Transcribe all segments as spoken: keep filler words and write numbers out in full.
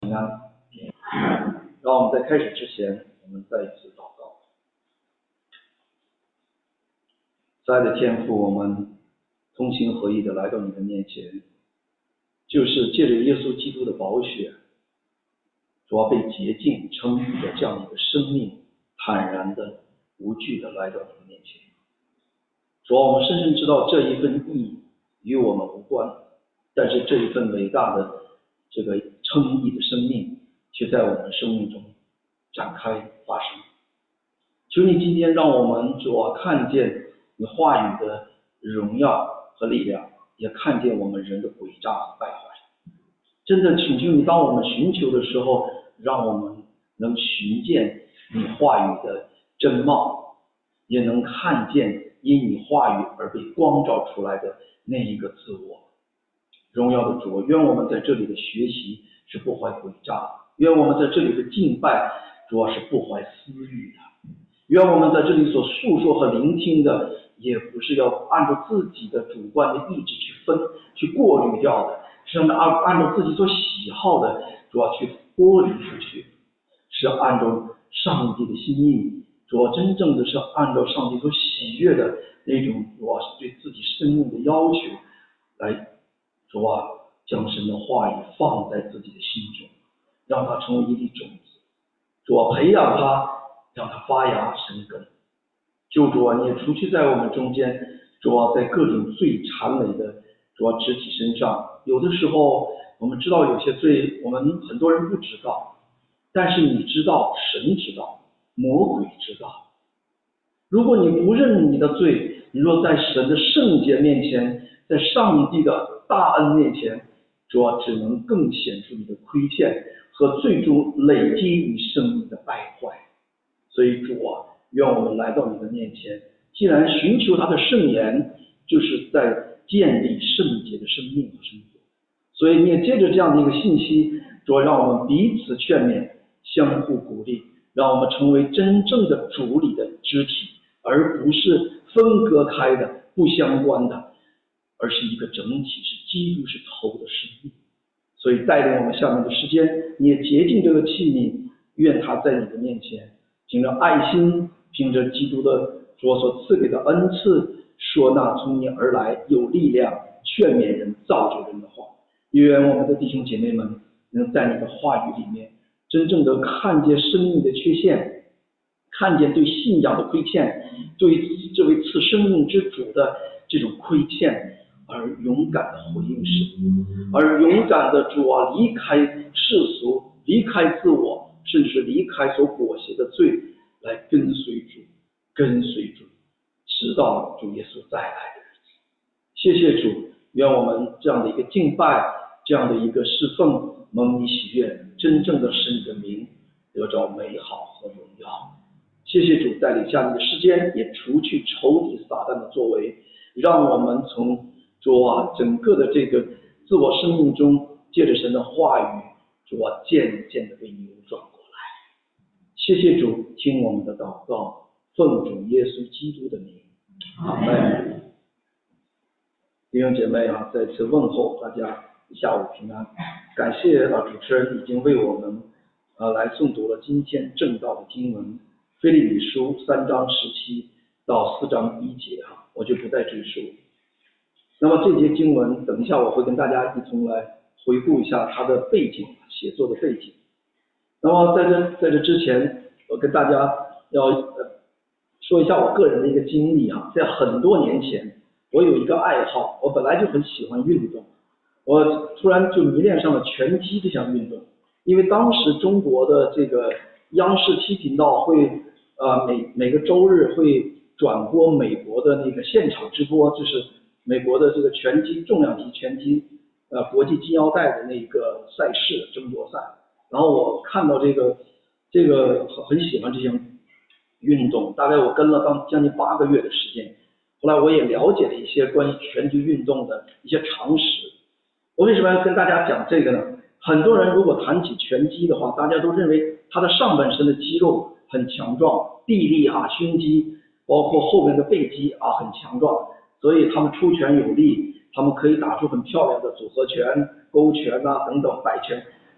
让我们在开始之前，我们再一次祷告。亲爱的天父，我们同心合意的来到你的面前，就是借着耶稣基督的宝血，主要被洁净称义的这样一个生命，坦然的、无惧的来到你的面前。主要我们深深知道这一份义与我们无关，但是这一份伟大的这个称义的生命却在我们生命中展开发生。求你今天让我们主要看见你话语的荣耀和力量，也看见我们人的诡诈和败坏。真的请求你，当我们寻求的时候，让我们能寻见你话语的真貌，也能看见因你话语而被光照出来的那一个自我。荣耀的主，愿我们在这里的学习是不怀诡诈，愿我们在这里的敬拜主要是不怀私欲的，愿我们在这里所诉说和聆听的也不是要按照自己的主观的意志去分去过滤掉的，是按按照自己所喜好的主要去剥离出去，是按照上帝的心意，主要真正的是按照上帝所喜悦的那种主要是对自己生命的要求来主啊，将神的话语放在自己的心中，让它成为一粒种子。主啊，培养它，让它发芽生根。救主啊，你也除去在我们中间，主啊，在各种罪缠累的主啊肢体身上，有的时候我们知道有些罪，我们很多人不知道，但是你知道，神知道，魔鬼知道。如果你不认你的罪，你若在神的圣洁面前，在上帝的大恩面前，主啊，只能更显出你的亏欠和最终累积你生命的败坏。所以主啊，愿我们来到你的面前，既然寻求他的圣言，就是在建立圣洁的生命和生活。所以你也借着这样的一个信息，主啊，让我们彼此劝勉，相互鼓励，让我们成为真正的主里的肢体，而不是分割开的不相关的，而是一个整体，是基督是头的生命。所以带领我们下面的时间，你也洁净这个器皿，愿它在你的面前凭着爱心，凭着基督的主所赐给的恩赐，说那从你而来有力量劝勉人造就人的话。愿我们的弟兄姐妹们能在你的话语里面真正的看见生命的缺陷，看见对信仰的亏欠，对这位赐生命之主的这种亏欠，而勇敢的回应神，而勇敢的主啊，离开世俗，离开自我，甚至是离开所裹挟的罪，来跟随主，跟随主，直到主耶稣再来的日子。谢谢主，愿我们这样的一个敬拜，这样的一个侍奉，蒙你喜悦，真正的使你的名得着美好和荣耀。谢谢主带领下面的时间，也除去仇敌撒旦的作为，让我们从主啊整个的这个自我生命中，借着神的话语，主啊渐渐的被扭转过来。谢谢主，听我们的祷告，奉主耶稣基督的名，阿们。弟兄姐妹啊，再次问候大家下午平安。感谢啊主持人已经为我们啊来诵读了今天正道的经文，腓立比书三章十七到四章一节啊，我就不再赘述。那么这节经文，等一下我会跟大家一同来回顾一下它的背景，写作的背景。那么在这在这之前，我跟大家要、呃、说一下我个人的一个经历啊，在很多年前，我有一个爱好，我本来就很喜欢运动，我突然就迷恋上了拳击这项运动，因为当时中国的这个央视七频道会呃每每个周日会转播美国的那个现场直播，就是美国的这个拳击重量级拳击呃国际金腰带的那个赛事争夺赛，然后我看到这个这个很喜欢这项运动，大概我跟了当将近八个月的时间。后来我也了解了一些关于拳击运动的一些常识。我为什么要跟大家讲这个呢？很多人如果谈起拳击的话，大家都认为他的上半身的肌肉很强壮，臂力啊、胸肌，包括后面的背肌啊很强壮，所以他们出拳有力，他们可以打出很漂亮的组合拳、勾拳啊等等摆拳，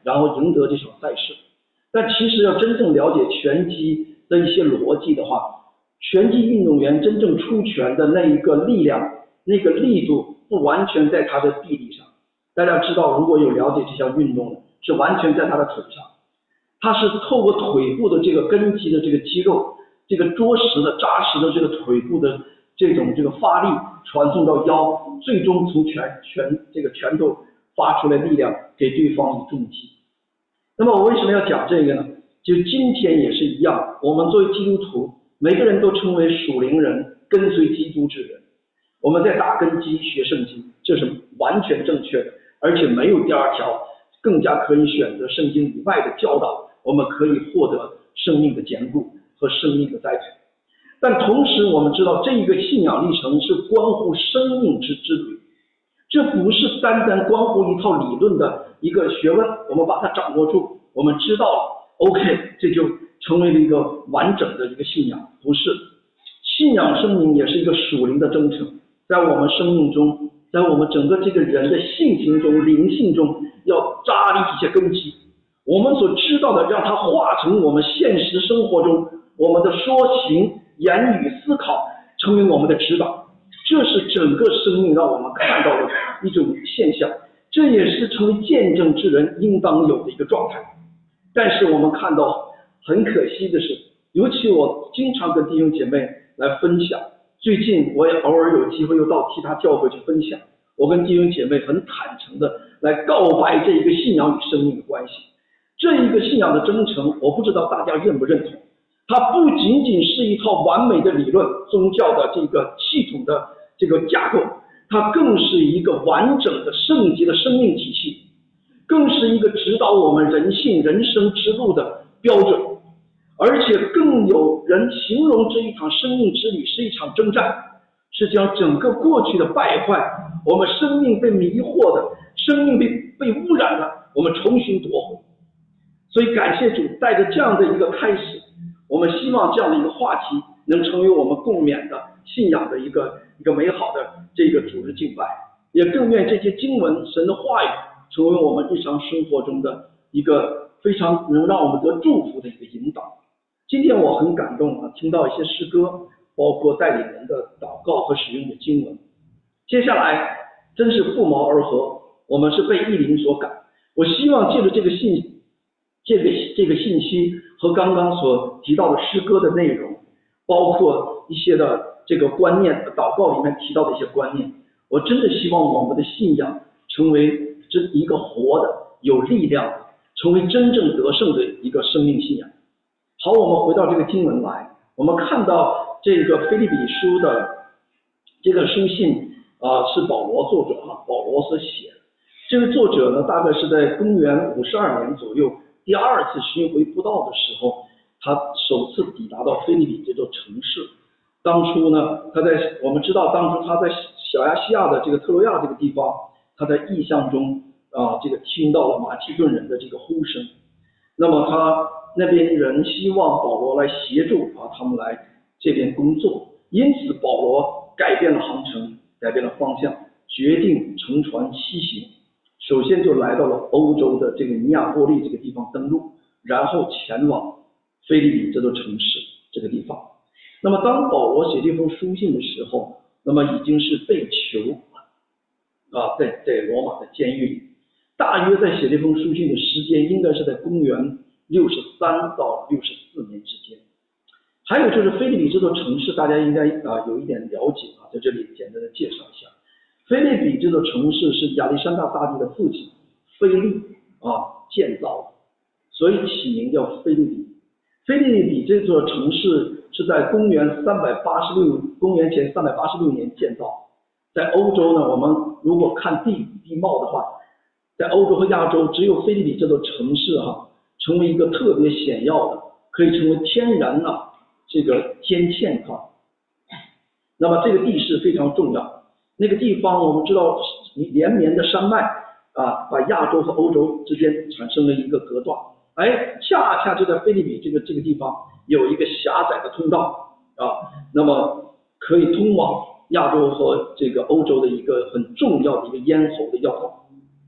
然后赢得这场赛事。但其实要真正了解拳击的一些逻辑的话，拳击运动员真正出拳的那一个力量，那个力度不完全在他的臂力上。大家知道，如果有了解这项运动的，是完全在他的腿上，他是透过腿部的这个根基的这个肌肉，这个着实的扎实的这个腿部的这种这个发力传送到腰，最终从拳拳这个拳头发出来力量给对方以重击。那么我为什么要讲这个呢？就今天也是一样，我们作为基督徒，每个人都称为属灵人，跟随基督之人。我们在打根基学圣经，这是完全正确的，而且没有第二条更加可以选择圣经以外的教导，我们可以获得生命的坚固和生命的栽培。但同时我们知道，这一个信仰历程是关乎生命之之旅，这不是单单关乎一套理论的一个学问，我们把它掌握住，我们知道了 OK， 这就成为了一个完整的一个信仰。不是，信仰生命也是一个属灵的征程，在我们生命中，在我们整个这个人的性情中、灵性中，要扎立一些根基。我们所知道的，让它化成我们现实生活中我们的说行、言语、思考，成为我们的指导。这是整个生命让我们看到的一种现象，这也是成为见证之人应当有的一个状态。但是我们看到很可惜的是，尤其我经常跟弟兄姐妹来分享，最近我也偶尔有机会又到其他教会去分享，我跟弟兄姐妹很坦诚的来告白这一个信仰与生命的关系。这一个信仰的征程，我不知道大家认不认同，它不仅仅是一套完美的理论宗教的这个系统的这个架构，它更是一个完整的圣洁的生命体系，更是一个指导我们人性人生之路的标准。而且更有人形容这一场生命之旅是一场征战，是将整个过去的败坏，我们生命被迷惑的生命被被污染了，我们重新夺回。所以感谢主，带着这样的一个开始，我们希望这样的一个话题能成为我们共勉的信仰的一个一个美好的这个主日敬拜，也更愿这些经文神的话语成为我们日常生活中的一个非常能让我们得祝福的一个引导。今天我很感动啊，听到一些诗歌，包括带领人的祷告和使用的经文。接下来真是不谋而合，我们是被意灵所感。我希望借着这个信这个这个信息和刚刚所提到的诗歌的内容，包括一些的这个观念，祷告里面提到的一些观念，我真的希望我们的信仰成为这一个活的、有力量的，成为真正得胜的一个生命信仰。好，我们回到这个经文来，我们看到这个腓立比书的这个书信啊、呃，是保罗作者啊，保罗所写的。这个作者呢，大概是在公元五十二年左右，第二次巡回布道的时候，他首次抵达到腓立比这座城市。当初呢，他在我们知道，当初他在小亚细亚的这个特洛亚这个地方，他在异象中啊，这个听到了马其顿人的这个呼声。那么他那边人希望保罗来协助啊，他们来这边工作，因此保罗改变了航程，改变了方向，决定乘船西行。首先就来到了欧洲的这个尼亚波利这个地方登陆，然后前往腓立比这座城市这个地方。那么当保罗写这封书信的时候，那么已经是被囚啊，在在罗马的监狱里。大约在写这封书信的时间应该是在公元六十三到六十四年之间。还有就是腓立比这座城市，大家应该啊有一点了解啊，在这里简单的介绍一下。腓立比这座城市是亚历山大大帝的父亲腓力啊建造的，所以起名叫腓立比。腓立比这座城市是在公元三百八十六公元前三百八十六年建造。在欧洲呢，我们如果看地理地貌的话，在欧洲和亚洲，只有腓立比这座城市哈、啊，成为一个特别显要的，可以成为天然的、啊、这个天堑哈。那么这个地势非常重要，那个地方我们知道连绵的山脉啊，把亚洲和欧洲之间产生了一个隔断。哎，恰恰就在腓立比这个这个地方有一个狭窄的通道啊，那么可以通往亚洲和这个欧洲的一个很重要的一个咽喉的要道。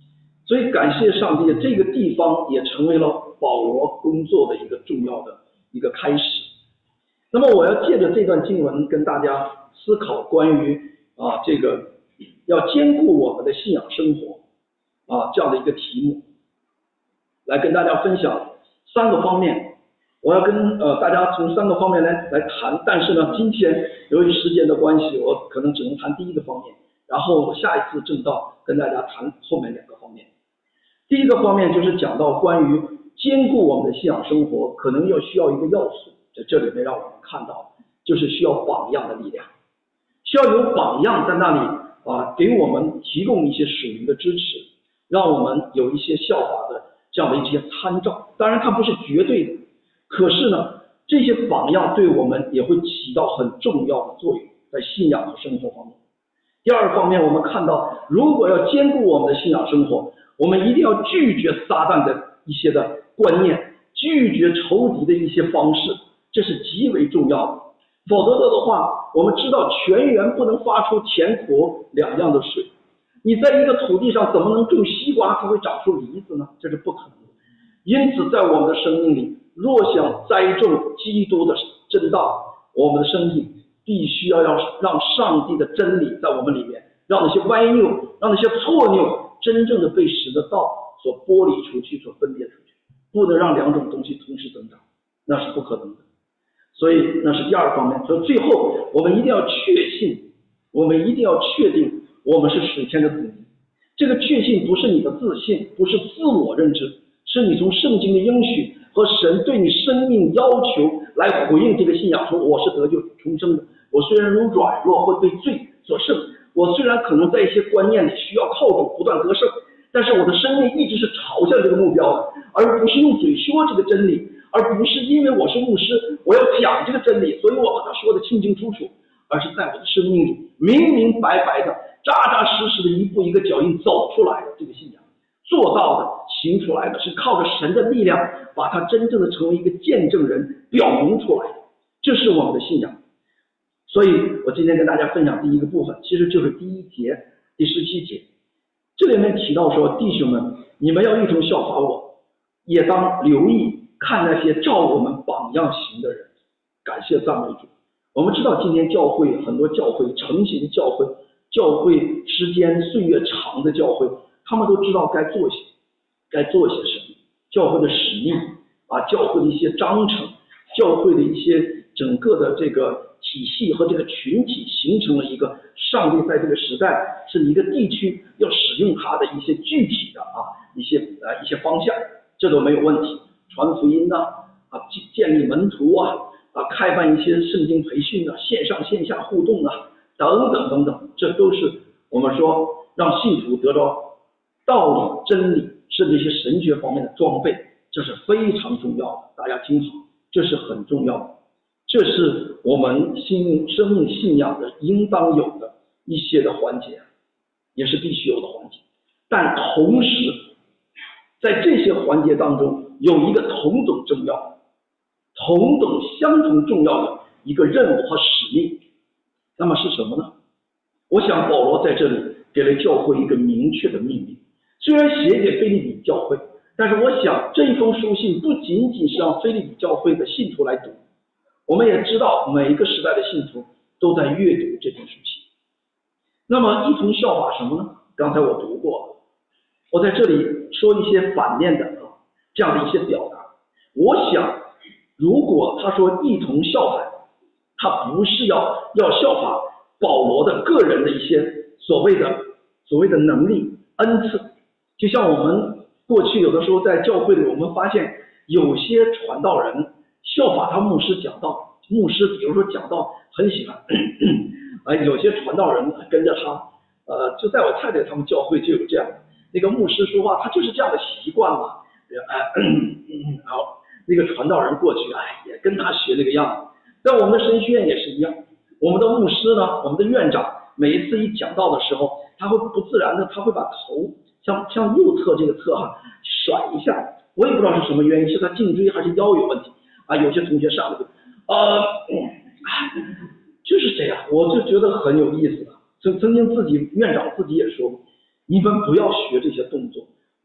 所以感谢上帝，这个地方也成为了保罗工作的一个重要的一个开始。那么我要借着这段经文跟大家思考关于啊这个要兼顾我们的信仰生活啊这样的一个题目，来跟大家分享三个方面。我要跟呃大家从三个方面来来谈，但是呢，今天由于时间的关系，我可能只能谈第一个方面，然后我下一次正道跟大家谈后面两个方面。第一个方面就是讲到关于兼顾我们的信仰生活，可能要需要一个要素，在这里面让我们看到，就是需要榜样的力量，需要有榜样在那里啊，给我们提供一些属灵的支持，让我们有一些效法的这样的一些参照。当然它不是绝对的，可是呢，这些榜样对我们也会起到很重要的作用，在信仰和生活方面。第二方面，我们看到，如果要兼顾我们的信仰生活，我们一定要拒绝撒旦的一些的观念，拒绝仇敌的一些方式，这是极为重要的。否则的话，我们知道泉源不能发出甜苦两样的水，你在一个土地上怎么能种西瓜它会长出梨子呢？这是不可能的。因此在我们的生命里，若想栽种基督的真道，我们的生命必须要让让上帝的真理在我们里面，让那些歪扭，让那些错扭真正的被使得道所剥离出去，所分别出去，不能让两种东西同时增长，那是不可能的。所以那是第二方面。所以最后我们一定要确信，我们一定要确定我们是属天的子民。这个确信不是你的自信，不是自我认知，是你从圣经的应许和神对你生命要求来回应这个信仰，说我是得救重生的，我虽然如软弱会被罪所胜，我虽然可能在一些观念里需要靠主不断得胜，但是我的生命一直是朝向这个目标的，而不是用嘴说这个真理，而不是因为我是牧师我要讲这个真理，所以我把它说得清清楚楚，而是在我的生命里明明白白的扎扎实实的一步一个脚印走出来的这个信仰，做到的行出来的，是靠着神的力量把它真正的成为一个见证人表明出来的，这是我们的信仰。所以我今天跟大家分享第一个部分，其实就是第一节第十七节，这里面提到说，弟兄们，你们要一同效法我，也当留意看那些照我们榜样行的人。感谢赞美主。我们知道今天教会很多教会成型教会，教会时间岁月长的教会，他们都知道该做些该做些什么，教会的使命啊，教会的一些章程，教会的一些整个的这个体系和这个群体，形成了一个上帝在这个时代是一个地区要使用它的一些具体的啊一些呃一些方向，这都没有问题。传福音啊，啊建立门徒啊，啊开办一些圣经培训啊，线上线下互动啊，等等等等，这都是我们说让信徒得到道理、真理，甚至一些神学方面的装备，这是非常重要的。大家听好，这是很重要的，这是我们心生命信仰的应当有的一些的环节，也是必须有的环节。但同时，在这些环节当中，有一个同等重要、同等相同重要的一个任务和使命，那么是什么呢？我想保罗在这里给了教会一个明确的命令，虽然写给腓立比教会，但是我想这一封书信不仅仅是让腓立比教会的信徒来读，我们也知道每一个时代的信徒都在阅读这封书信。那么一同效法什么呢？刚才我读过了，我在这里说一些反面的这样的一些表达。我想如果他说一同效法，他不是要要效法保罗的个人的一些所谓的所谓的能力恩赐，就像我们过去有的时候在教会里，我们发现有些传道人效法他牧师讲道，牧师比如说讲道很喜欢啊，有些传道人跟着他，呃，就在我太太他们教会就有这样，那个牧师说话他就是这样的习惯嘛，哎，然后那个传道人过去，哎，也跟他学那个样子。在我们的神学院也是一样，我们的牧师呢，我们的院长每一次一讲道的时候，他会不自然的，他会把头向向右侧这个侧哈、啊、甩一下，我也不知道是什么原因，是他颈椎还是腰有问题啊？有些同学上来就呃、嗯，就是这样，我就觉得很有意思。曾曾经自己院长自己也说过，你们不要学这些动作，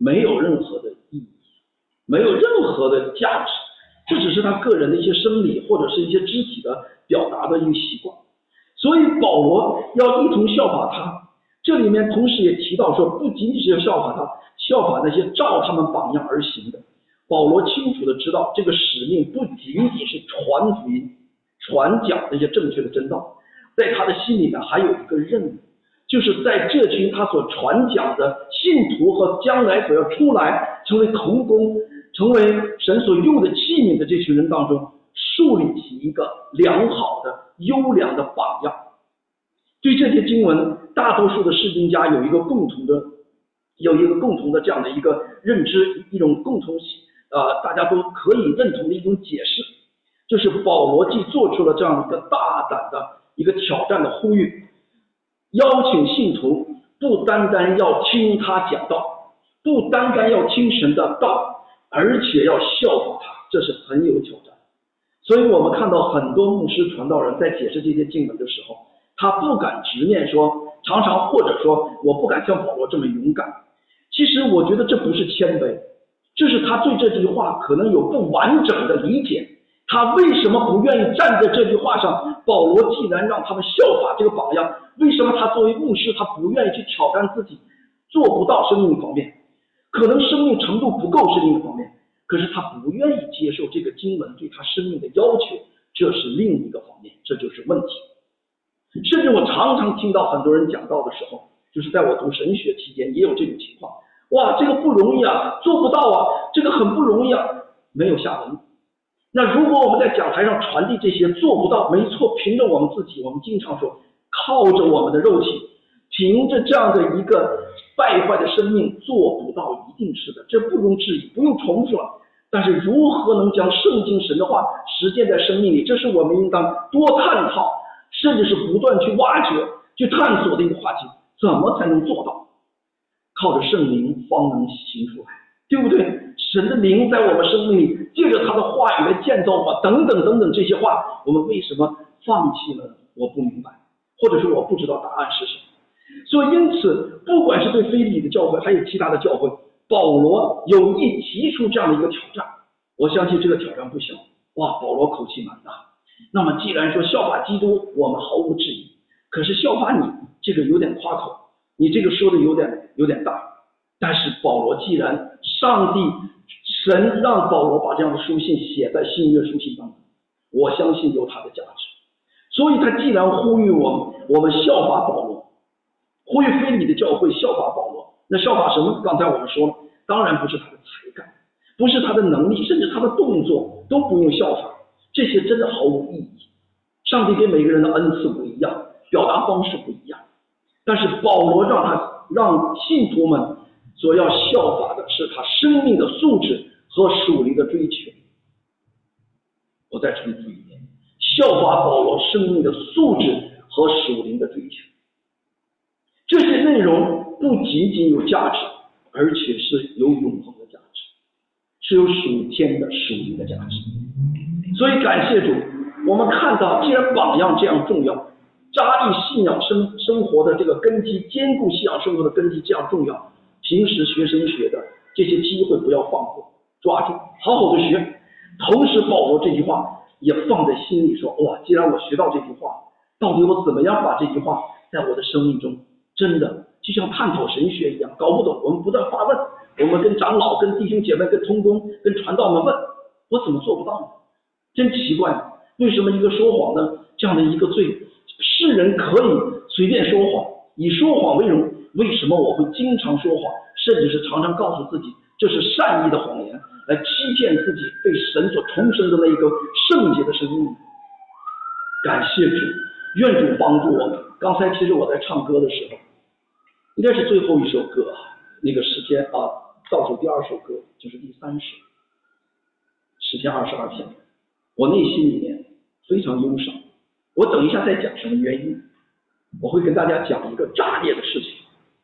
没有任何的意义，没有任何的价值，这只是他个人的一些生理或者是一些肢体的表达的一个习惯。所以保罗要一同效法他，这里面同时也提到说，不仅仅是要效法他，效法那些照他们榜样而行的。保罗清楚的知道，这个使命不仅仅是传福音、传讲那些正确的真道，在他的心里面还有一个任务，就是在这群他所传讲的信徒和将来所要出来成为同工、成为神所用的器皿的这群人当中，树立起一个良好的、优良的榜样。对这些经文，大多数的释经家有一个共同的、有一个共同的这样的一个认知，一种共同呃，大家都可以认同的一种解释，就是保罗既做出了这样一个大胆的一个挑战的呼吁，邀请信徒不单单要听他讲道，不单单要听神的道，而且要效法他，这是很有挑战。所以我们看到很多牧师传道人在解释这些经文的时候，他不敢直面说，常常或者说我不敢像保罗这么勇敢。其实我觉得这不是谦卑，这是他对这句话可能有不完整的理解。他为什么不愿意站在这句话上？保罗既然让他们效法这个榜样，为什么他作为牧师他不愿意去挑战自己？做不到是另一方面，可能生命程度不够是另一方面，可是他不愿意接受这个经文对他生命的要求，这是另一个方面，这就是问题。甚至我常常听到很多人讲道的时候，就是在我读神学期间也有这种情况，哇，这个不容易啊，做不到啊，这个很不容易啊，没有下文。那如果我们在讲台上传递这些做不到，没错，凭着我们自己，我们经常说靠着我们的肉体，凭着这样的一个败坏的生命做不到，一定是的，这不容置疑，不用重复了。但是如何能将圣经神的话实践在生命里，这是我们应当多探讨，甚至是不断去挖掘、去探索的一个话题。怎么才能做到？靠着圣灵方能行出来，对不对？神的灵在我们生命里，借着他的话语来建造我，等等等等这些话，我们为什么放弃了？我不明白，或者说我不知道答案是什么。所以因此，不管是对腓利比的教会，还有其他的教会，保罗有意提出这样的一个挑战，我相信这个挑战不小。哇，保罗口气蛮大。那么既然说效法基督，我们毫无质疑，可是效法你，这个有点夸口，你这个说的有点有点大。但是保罗既然上帝神让保罗把这样的书信写在新约书信当中，我相信有它的价值。所以他既然呼吁我们，我们效法保罗，呼吁腓利比的教会效法保罗，那效法什么？刚才我们说了，当然不是他的才干，不是他的能力，甚至他的动作都不用效法，这些真的毫无意义。上帝给每个人的恩赐不一样，表达方式不一样，但是保罗让他让信徒们所要效法的是他生命的素质和属灵的追求。我再重复一遍，效法保罗生命的素质和属灵的追求。这些内容不仅仅有价值，而且是有永恒的价值，是有属天的属灵的价值。所以感谢主，我们看到既然榜样这样重要，扎立信仰生生活的这个根基，坚固信仰生活的根基这样重要，平时学神学的这些机会不要放过，抓住好好的学。同时保罗这句话也放在心里，说哇，既然我学到这句话，到底我怎么样把这句话在我的生命中真的就像探讨神学一样，搞不懂我们不断发问，我们跟长老跟弟兄姐妹跟同工跟传道们问，我怎么做不到呢？真奇怪，为什么一个说谎的这样的一个罪，世人可以随便说谎，以说谎为荣，为什么我会经常说谎，甚至是常常告诉自己这是善意的谎言，来欺骗自己被神所重生的那一个圣洁的生命？感谢主，愿主帮助我们。刚才其实我在唱歌的时候，应该是最后一首歌，那个诗篇啊，倒数第二首歌就是第三首，诗篇二十二篇。我内心里面非常忧伤，我等一下再讲什么原因，我会跟大家讲一个炸裂的事情，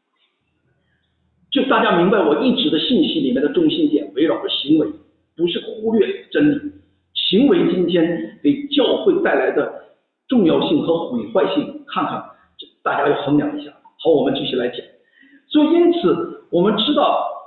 就大家明白我一直的信息里面的中心点围绕着行为，不是忽略真理。行为今天给教会带来的重要性和毁坏性，看看大家要衡量一下。好，我们继续来讲。所以因此我们知道，任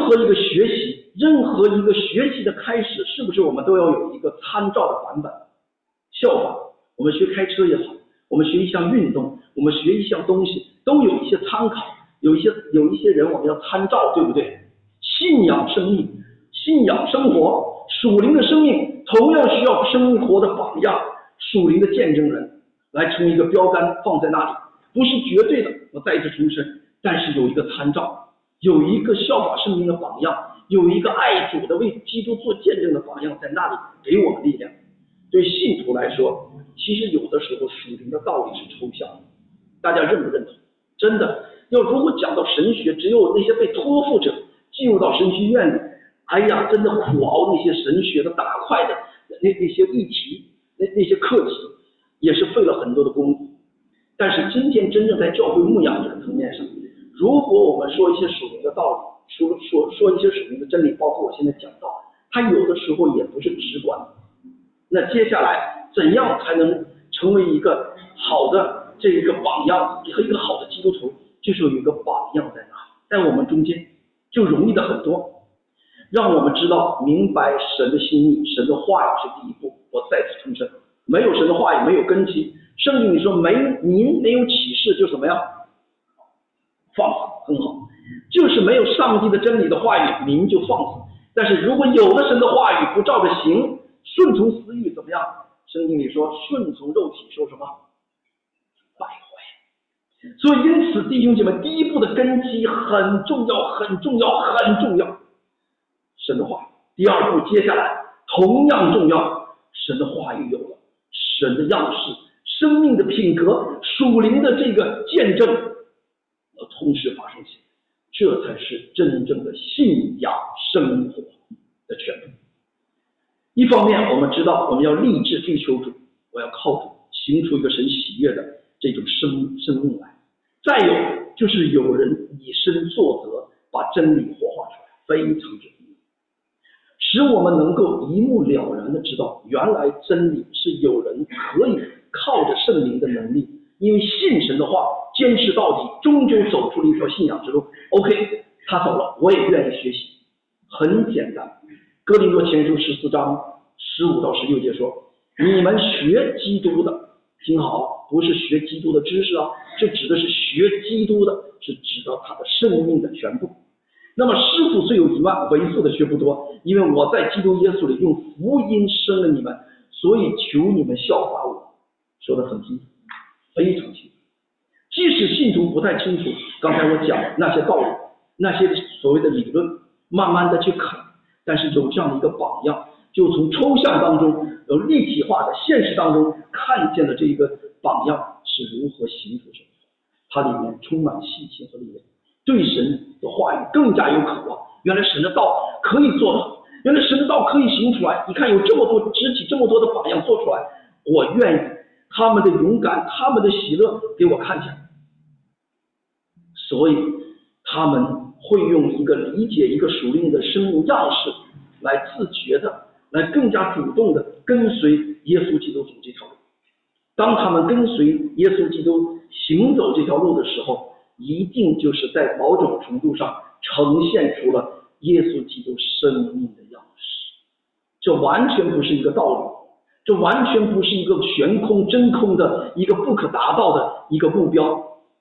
何一个学习，任何一个学习的开始，是不是我们都要有一个参照的版本？效仿，我们学开车也好，我们学一项运动，我们学一项东西，都有一些参考，有一些有一些人我们要参照，对不对？信仰生命，信仰生活，属灵的生命同样需要生活的榜样，属灵的见证人来成为一个标杆放在那里，不是绝对的，我再一次重申，但是有一个参照，有一个效法圣经的榜样，有一个爱主的为基督做见证的榜样在那里给我们力量。对信徒来说，其实有的时候属灵的道理是抽象的，大家认不认同？真的，要如果讲到神学，只有那些被托付者进入到神学院里，哎呀，真的苦熬那些神学的大块的那那些议题，那那些课题，也是费了很多的功夫。但是今天真正在教会牧养这个层面上，如果我们说一些属灵的道理，说说说一些属灵的真理，包括我现在讲到，它有的时候也不是直观的。那接下来怎样才能成为一个好的这一个榜样和一个好的基督徒，就是有一个榜样在那，在我们中间就容易的很多。让我们知道明白神的心意，神的话语是第一步。我再次重申，没有神的话语，没有根基。圣经里说没您没有启示就怎么样？放肆，很好。就是没有上帝的真理的话语，您就放肆。但是如果有了神的话语，不照着行，顺从私欲怎么样？圣经里说顺从肉体受什么？败坏。所以因此弟兄姐妹，第一步的根基很重要，很重要，很重要。神的话语。第二步接下来同样重要，神的话语有了，神的样式，生命的品格，属灵的这个见证要同时发生起来，这才是真正的信仰生活的全部。一方面我们知道我们要立志追求主，我要靠主行出一个神喜悦的这种生生命来。再有就是有人以身作则，把真理活化出来，非常之重要，使我们能够一目了然的知道，原来真理是有人可以靠着圣灵的能力，因为信神的话坚持到底，终究走出了一条信仰之路。 OK， 他走了，我也愿意学习。很简单，哥林多前书十四章十五到十六节说，你们学基督的，听好，不是学基督的知识啊，这指的是学基督的，是指到他的生命的全部。那么师傅虽有一万，为父的却不多，因为我在基督耶稣里用福音生了你们，所以求你们效法我。说得很清楚，非常清楚。即使信徒不太清楚刚才我讲那些道理，那些所谓的理论，慢慢的去啃，但是有这样的一个榜样，就从抽象当中有立体化的现实当中看见了这个榜样是如何行出生活，它里面充满信心和力量，对神的话语更加有渴望。原来神的道可以做好，原来神的道可以行出来。你看有这么多肢体，这么多的榜样做出来，我愿意他们的勇敢，他们的喜乐给我看见。所以他们会用一个理解一个属灵的生命样式来自觉的，来更加主动的跟随耶稣基督走这条路。当他们跟随耶稣基督行走这条路的时候，一定就是在某种程度上呈现出了耶稣基督生命的样式。这完全不是一个道理，这完全不是一个悬空真空的一个不可达到的一个目标。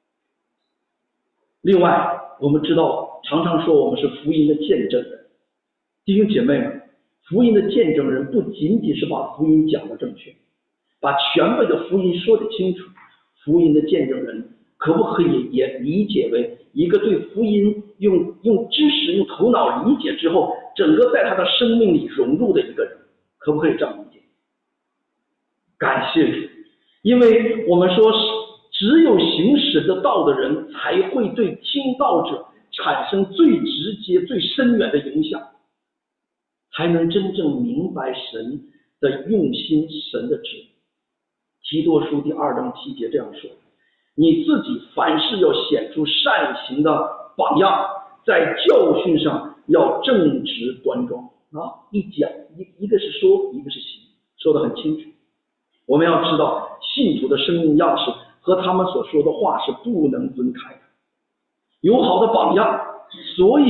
另外我们知道常常说我们是福音的见证人，弟兄姐妹们，福音的见证人不仅仅是把福音讲得正确，把全部的福音说得清楚，福音的见证人可不可以也理解为一个对福音用用知识用头脑理解之后，整个在他的生命里融入的一个人，可不可以这样理解？感谢主，因为我们说只有行神的道的人才会对听道者产生最直接最深远的影响，才能真正明白神的用心，神的旨意。提多书第二章七节这样说，你自己凡事要显出善行的榜样，在教训上要正直端庄啊！一讲一一个是说，一个是行，说得很清楚。我们要知道信徒的生命样式和他们所说的话是不能分开的，有好的榜样，所以所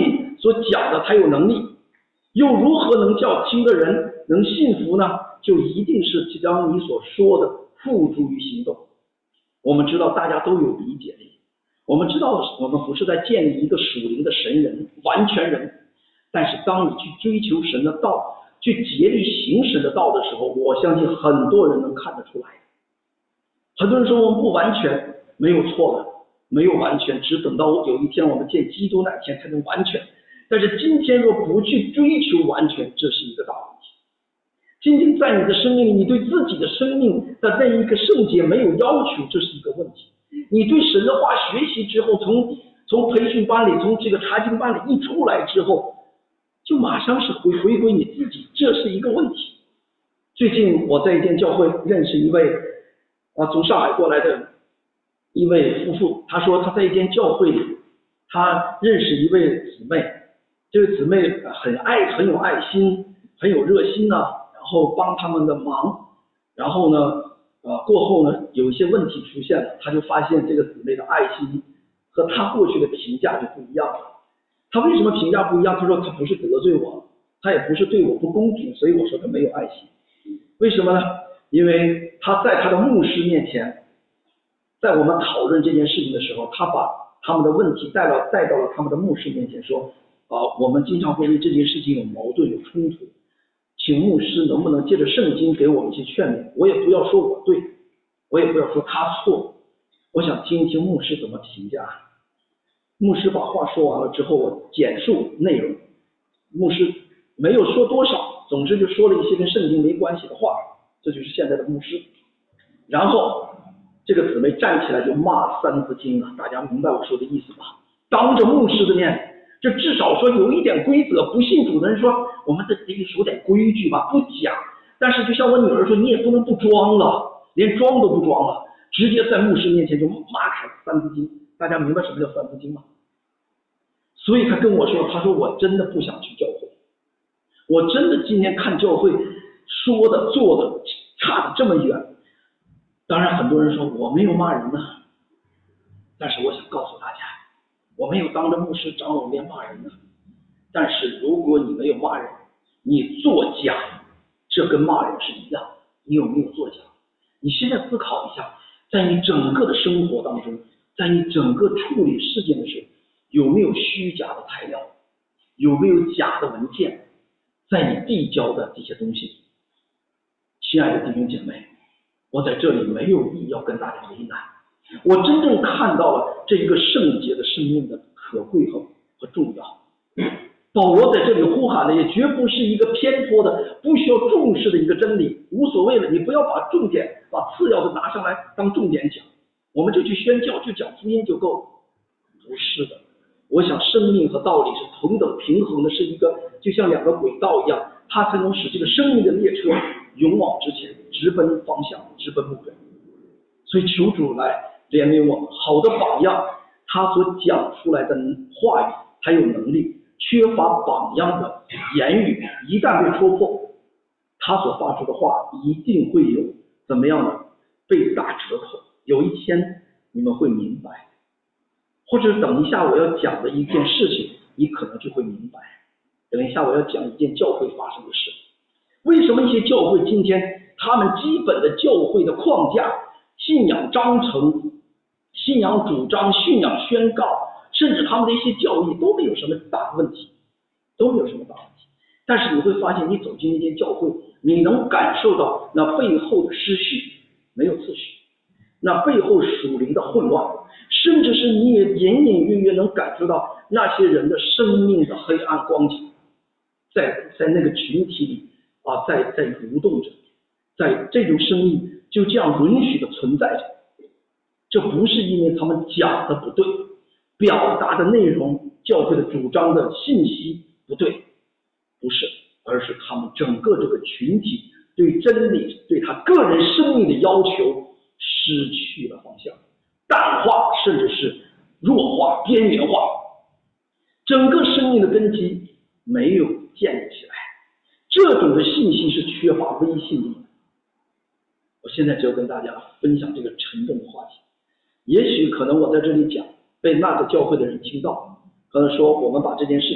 所讲的才有能力，又如何能叫听的人能信服呢？就一定是将你所说的付诸于行动。我们知道大家都有理解力，我们知道我们不是在建立一个属灵的神人完全人，但是当你去追求神的道，去竭力行神的道的时候，我相信很多人能看得出来。很多人说我们不完全，没有错的，没有完全，只等到有一天我们见基督那天才能完全。但是今天若不去追求完全，这是一个大问题。今天在你的生命里，你对自己的生命的那一个圣洁没有要求，这是一个问题。你对神的话学习之后，从从培训班里，从这个查经班里一出来之后，就马上是回回归你自己，这是一个问题。最近我在一间教会认识一位啊从上海过来的一位夫妇，他说他在一间教会里，他认识一位姊妹，这位姊妹很爱很有爱心，很有热心呢、啊，然后帮他们的忙，然后呢呃过后呢有一些问题出现了，他就发现这个姊妹的爱心和他过去的评价就不一样了。他为什么评价不一样？他说他不是得罪我，他也不是对我不公平，所以我说他没有爱心。为什么呢？因为他在他的牧师面前，在我们讨论这件事情的时候，他把他们的问题带到带到了他们的牧师面前，说啊，我们经常会为这件事情有矛盾有冲突，请牧师能不能借着圣经给我们一些劝勉？我也不要说我对，我也不要说他错，我想听一听牧师怎么评价。牧师把话说完了之后，我简述内容，牧师没有说多少，总之就说了一些跟圣经没关系的话，这就是现在的牧师。然后这个姊妹站起来就骂三字经了，大家明白我说的意思吧？当着牧师的面，这至少说有一点规则，不信主的人说我们得得守点规矩吧，不讲。但是就像我女儿说，你也不能不装了，连装都不装了，直接在牧师面前就骂开三字经。大家明白什么叫三字经吗？所以他跟我说，他说我真的不想去教会，我真的今天看教会说的做的差的这么远。当然很多人说我没有骂人呢，但是我想告诉大家，我没有当着牧师长老面骂人呢。但是如果你没有骂人，你作假，这跟骂人是一样的。你有没有作假？你现在思考一下，在你整个的生活当中，在你整个处理事件的时候，有没有虚假的材料，有没有假的文件在你递交的这些东西？亲爱的弟兄姐妹，我在这里没有意要跟大家为难，我真正看到了这一个圣洁的生命的可贵和和重要。保罗在这里呼喊的也绝不是一个偏颇的不需要重视的一个真理，无所谓了，你不要把重点把次要的拿上来当重点讲，我们就去宣教就讲福音就够了。不是的，我想生命和道理是同等平衡的，是一个就像两个轨道一样，它才能使这个生命的列车勇往直前，直奔方向，直奔目标。所以求主来怜悯我们，好的榜样，他所讲出来的话语还有能力，缺乏榜样的言语一旦被戳破，他所发出的话一定会有怎么样的被打折扣。有一天你们会明白，或者等一下我要讲的一件事情你可能就会明白。等一下我要讲一件教会发生的事，为什么一些教会今天他们基本的教会的框架、信仰章程、信仰主张、信仰宣告，甚至他们的一些教义都没有什么大问题，都没有什么大问题。但是你会发现，你走进一间教会，你能感受到那背后的失序，没有次序，那背后属灵的混乱，甚至是你也隐隐约约能感受到那些人的生命的黑暗光景，在在那个群体里啊，在在蠕动着，在这种生命就这样允许的存在着。这不是因为他们讲的不对，表达的内容、教会的主张的信息不对，不是，而是他们整个这个群体对真理、对他个人生命的要求失去了方向，淡化，甚至是弱化、边缘化，整个生命的根基没有建立起来。这种的信息是缺乏威信力的。我现在就要跟大家分享这个沉重的话题。也许可能我在这里讲被那个教会的人听到，可能说我们把这件事情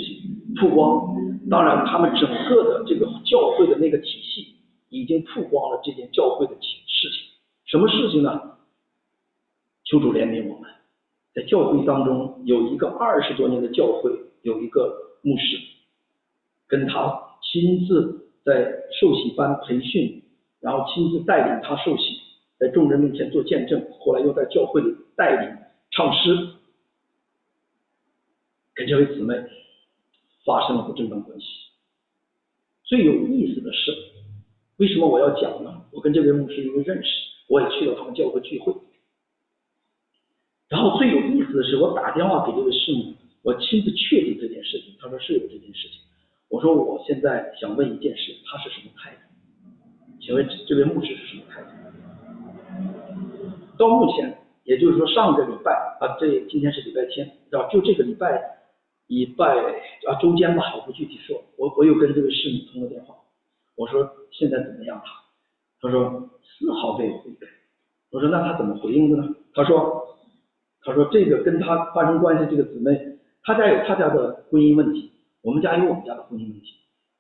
曝光。当然，他们整个的这个教会的那个体系已经曝光了这件教会的事情。什么事情呢？求主怜悯我们，在教会当中有一个二十多年的教会，有一个牧师，跟他亲自在受洗班培训，然后亲自带领他受洗，在众人面前做见证，后来又在教会里带领唱诗，跟这位姊妹发生了不正当关系。最有意思的是，为什么我要讲呢？我跟这位牧师因为认识，我也去了他们教会聚会。然后最有意思的是，我打电话给这位师母，我亲自确定这件事情。他说是有这件事情。我说我现在想问一件事，他是什么态度？请问这位牧师是什么态度？到目前，也就是说上个礼拜啊，这今天是礼拜天，啊，就这个礼拜礼拜啊周间吧，我不具体说。我我又跟这位师母通了电话，我说现在怎么样他？他说丝毫没有悔改。我说那他怎么回应的呢？他说他说这个跟他发生关系这个姊妹，他家有他家的婚姻问题，我们家有我们家的婚姻问题。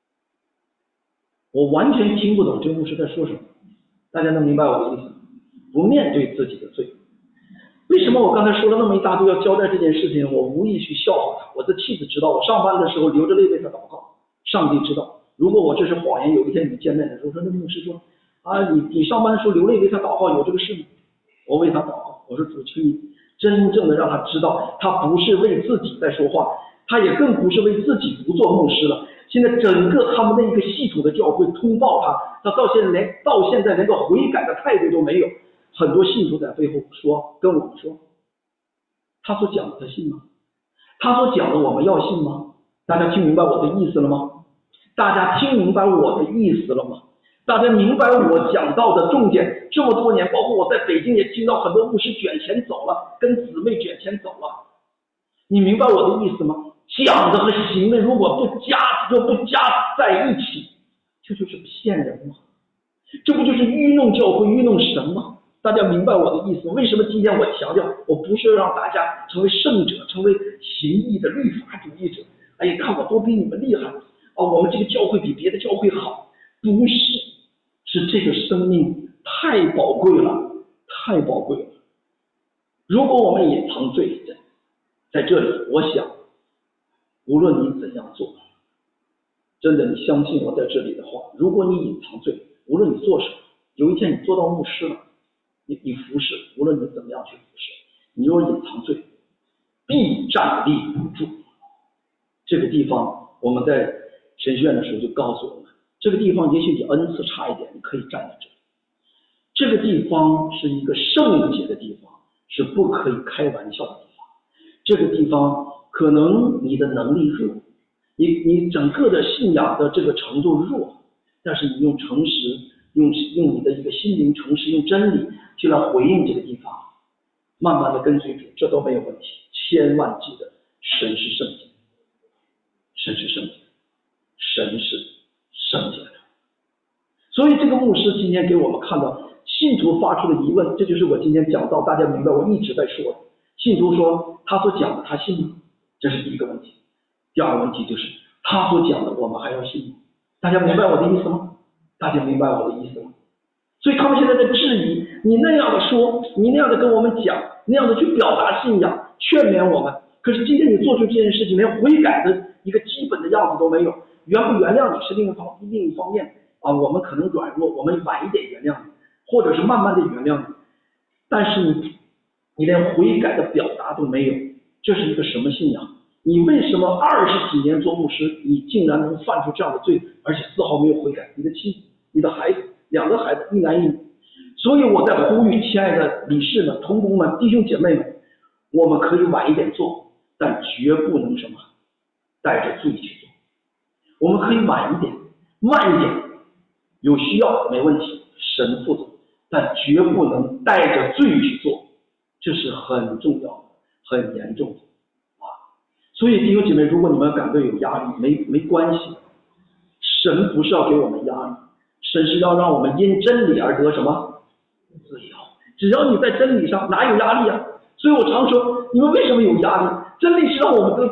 我完全听不懂这个牧师在说什么，大家能明白我的意思吗？不面对自己的罪。为什么我刚才说了那么一大堆要交代这件事情？我无意去笑话他，我的妻子知道，我上班的时候流着泪为他祷告，上帝知道。如果我这是谎言，有一天你们见面的时候说，那牧师说啊，你你上班的时候流泪为他祷告，有这个事吗？我为他祷告，我说主求你真正的让他知道，他不是为自己在说话，他也更不是为自己不做牧师了。现在整个他们的一个系统的教会通报他，他到现在连到现在连个悔改的态度都没有。很多信徒在背后说，跟我们说，他所讲的他信吗？他所讲的我们要信吗？大家听明白我的意思了吗？大家听明白我的意思了吗？大家明白我讲到的重点？这么多年，包括我在北京也听到很多牧师卷钱走了，跟姊妹卷钱走了。你明白我的意思吗？讲的和行的如果不加若不加在一起，这就是骗人吗？这不就是愚弄教会、愚弄神吗？大家明白我的意思？为什么今天我强调，我不是让大家成为圣者，成为行义的律法主义者？哎呀，看我多比你们厉害啊！我们这个教会比别的教会好，不是，是这个生命太宝贵了，太宝贵了。如果我们隐藏罪，在这里，我想，无论你怎样做，真的，你相信我在这里的话，如果你隐藏罪，无论你做什么，有一天你做到牧师了，你你服侍，无论你怎么样去服侍，你若隐藏罪，必站立不住。这个地方我们在神学院的时候就告诉我们，这个地方也许你恩赐差一点，你可以站在这里。这个地方是一个圣洁的地方，是不可以开玩笑的地方。这个地方可能你的能力弱，你你整个的信仰的这个程度弱，但是你用诚实，用用你的一个心灵诚实，用真理去来回应这个地方，慢慢的跟随主，这都没有问题。千万记得，神是圣洁，神是圣洁，神是圣洁的。所以这个牧师今天给我们看到信徒发出的疑问，这就是我今天讲到，大家明白我一直在说的。信徒说他所讲的他信吗？这是第一个问题。第二个问题就是他所讲的我们还要信吗？大家明白我的意思吗？大家明白我的意思吗？所以他们现在在质疑你那样的说，你那样的跟我们讲，那样的去表达信仰，劝勉我们。可是今天你做出这件事情，连悔改的一个基本的样子都没有，原不原谅你是另一方另一方面啊，我们可能软弱，我们晚一点原谅你，或者是慢慢的原谅你，但是你你连悔改的表达都没有，这是一个什么信仰？你为什么二十几年做牧师，你竟然能犯出这样的罪，而且丝毫没有悔改？你的妻子、你的孩子，两个孩子，一男一女。所以我在呼吁亲爱的理事们、同工们、弟兄姐妹们，我们可以晚一点做，但绝不能什么带着罪去做。我们可以晚一点、慢一点，有需要没问题，神负责，但绝不能带着罪去做，这是很重要的、很严重的啊！所以弟兄姐妹，如果你们感到有压力，没没关系，神不是要给我们压力，神是要让我们因真理而得什么？自由。只要你在真理上，哪有压力啊？所以我常说，你们为什么有压力？真理是让我们得自由。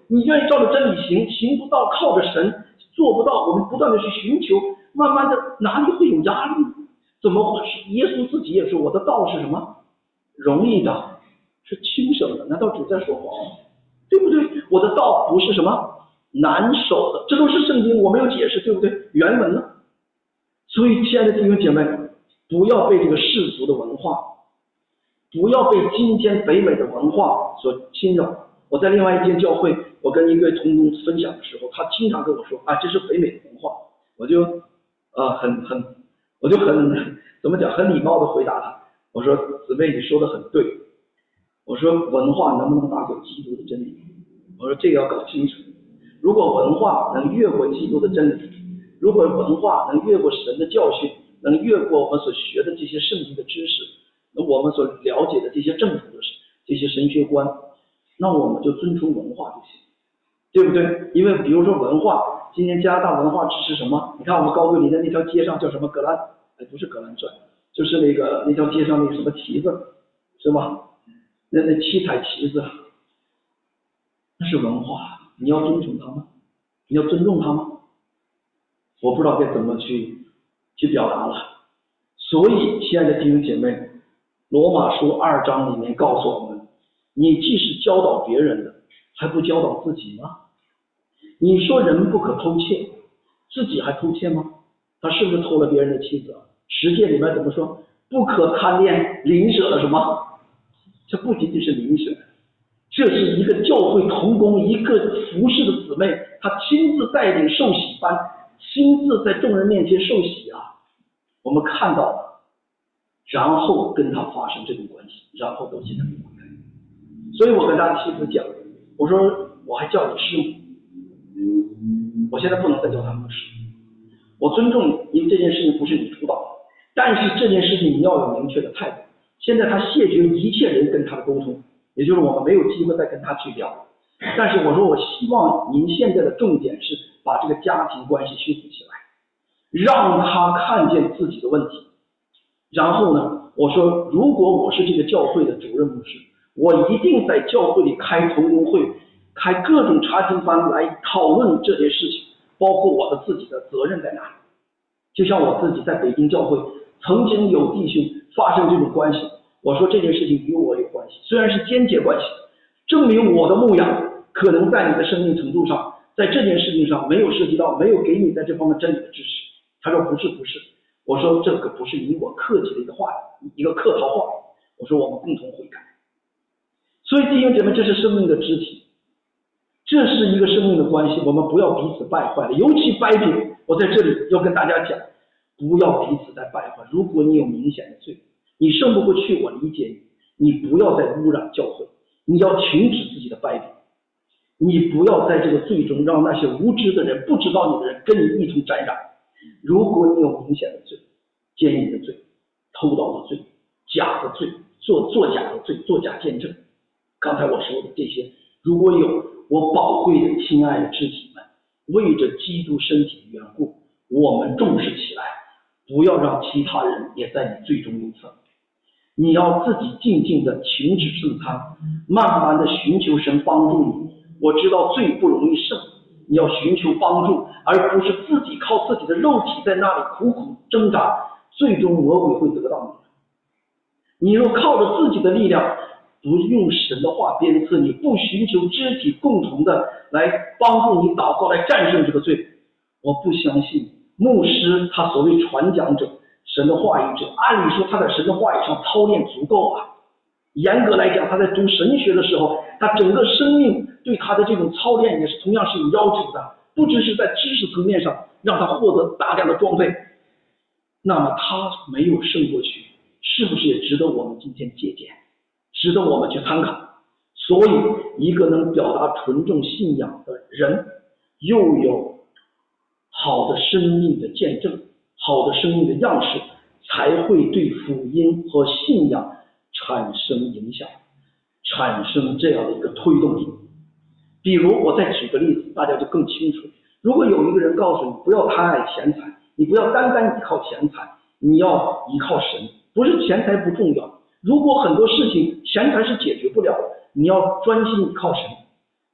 你愿意照着真理行，行不到靠着神，做不到，我们不断的去寻求，慢慢的哪里会有压力？怎么会？耶稣自己也说，我的道是什么？容易的，是轻省的。难道主在说谎？对不对？我的道不是什么难守的，这都是圣经，我没有解释，对不对？原文呢？所以，亲爱的弟兄姐妹，不要被这个世俗的文化，不要被今天北美的文化所侵扰。我在另外一间教会，我跟一个同工分享的时候，他经常跟我说啊，这是北美的文化，我就呃很很，我就很怎么讲，很礼貌的回答他，我说姊妹你说的很对，我说文化能不能打过基督的真理？我说这个要搞清楚。如果文化能越过基督的真理，如果文化能越过神的教训，能越过我们所学的这些圣经的知识，那我们所了解的这些正统的这些神学观，那我们就遵从文化就行，对不对？因为比如说文化，今天加拿大文化支持什么？你看我们高桂林的那条街上叫什么格兰？哎，不是格兰传，就是那个那条街上那个什么旗子，是吗？那那七彩旗子，那是文化，你要尊崇它吗？你要尊重它吗？我不知道该怎么去去表达了。所以，亲爱的弟兄姐妹，罗马书二章里面告诉我们，你既是教导别人的，还不教导自己吗？你说人不可偷窃，自己还偷窃吗？他是不是偷了别人的妻子？十诫里面怎么说？不可贪恋邻舍的什么？这不仅仅是邻舍，这是一个教会同工，一个服侍的姊妹，她亲自带领受洗班，亲自在众人面前受洗啊！我们看到了，然后跟他发生这种关系，然后到现在不分开。所以我跟他的妻子讲，我说我还叫你师母，我现在不能再叫他牧师，我尊重你，因为这件事情不是你主导，但是这件事情你要有明确的态度。现在他谢绝一切人跟他的沟通，也就是我们没有机会再跟他去聊。但是我说我希望您现在的重点是把这个家庭关系修复起来，让他看见自己的问题。然后呢，我说如果我是这个教会的主任牧师，我一定在教会里开同工会，开各种查经班来讨论这件事情，包括我的自己的责任在哪里。就像我自己在北京教会曾经有弟兄发生这种关系，我说这件事情与我有关系，虽然是间接关系，证明我的牧养可能在你的生命程度上，在这件事情上没有涉及到，没有给你在这方面真理的支持。他说不是不是，我说这个不是你我客气的一个话，一个客套话，我说我们共同悔改。所以弟兄姐妹，这是生命的肢体，这是一个生命的关系，我们不要彼此败坏了，尤其掰饼，我在这里要跟大家讲，不要彼此再败坏。如果你有明显的罪，你胜不过去，我理解你，你不要再污染教会，你要停止自己的败笔，你不要在这个罪中让那些无知的人、不知道你的人跟你一同沾染。如果你有明显的罪，奸淫的罪、偷盗的罪、假的罪、做作假的罪、作假见证，刚才我说的这些，如果有，我宝贵的亲爱的肢体们，为着基督身体的缘故，我们重视起来，不要让其他人也在你罪中有份。你要自己静静的停止自贪，慢慢的寻求神帮助你。我知道罪不容易胜，你要寻求帮助，而不是自己靠自己的肉体在那里苦苦挣扎，最终魔鬼会得到你。你若靠着自己的力量，不用神的话鞭策你，不寻求肢体共同的来帮助你祷告，来战胜这个罪，我不相信牧师他所谓传讲者、神的话语者，按理说他在神的话语上操练足够啊。严格来讲，他在读神学的时候，他整个生命对他的这种操练也是同样是有要求的，不只是在知识层面上让他获得大量的装备。那么他没有胜过去，是不是也值得我们今天借鉴，值得我们去参考？所以一个能表达纯正信仰的人，又有好的生命的见证，好的生命的样式，才会对福音和信仰产生影响，产生这样的一个推动力。比如我再举个例子，大家就更清楚。如果有一个人告诉你不要贪爱钱财，你不要单单依靠钱财，你要依靠神，不是钱财不重要，如果很多事情钱财是解决不了的，你要专心依靠神。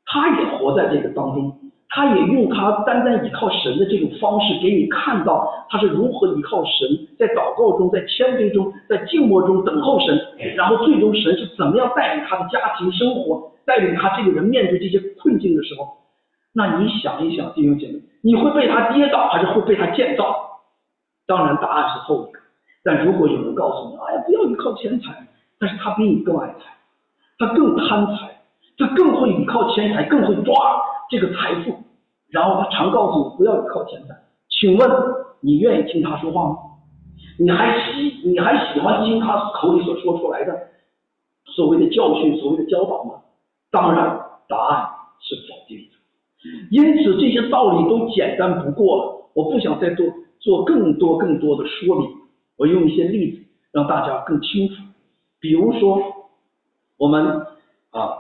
他也活在这个当中，他也用他单单依靠神的这种方式给你看到他是如何依靠神，在祷告中，在谦卑中，在静默中等候神，然后最终神是怎么样带领他的家庭生活，带领他这个人面对这些困境的时候，那你想一想，弟兄姐妹，你会被他跌倒还是会被他建造？当然答案是后一个。但如果有人告诉你，哎呀，不要依靠钱财，但是他比你更爱财，他更贪财，他更会依靠钱财，更会抓这个财富，然后他常告诉你不要依靠钱财，请问你愿意听他说话吗？你还喜你还喜欢听他口里所说出来的所谓的教训，所谓的教导吗？当然答案是否定的。因此这些道理都简单不过了，我不想再做做更多更多的说明，我用一些例子让大家更清楚。比如说我们啊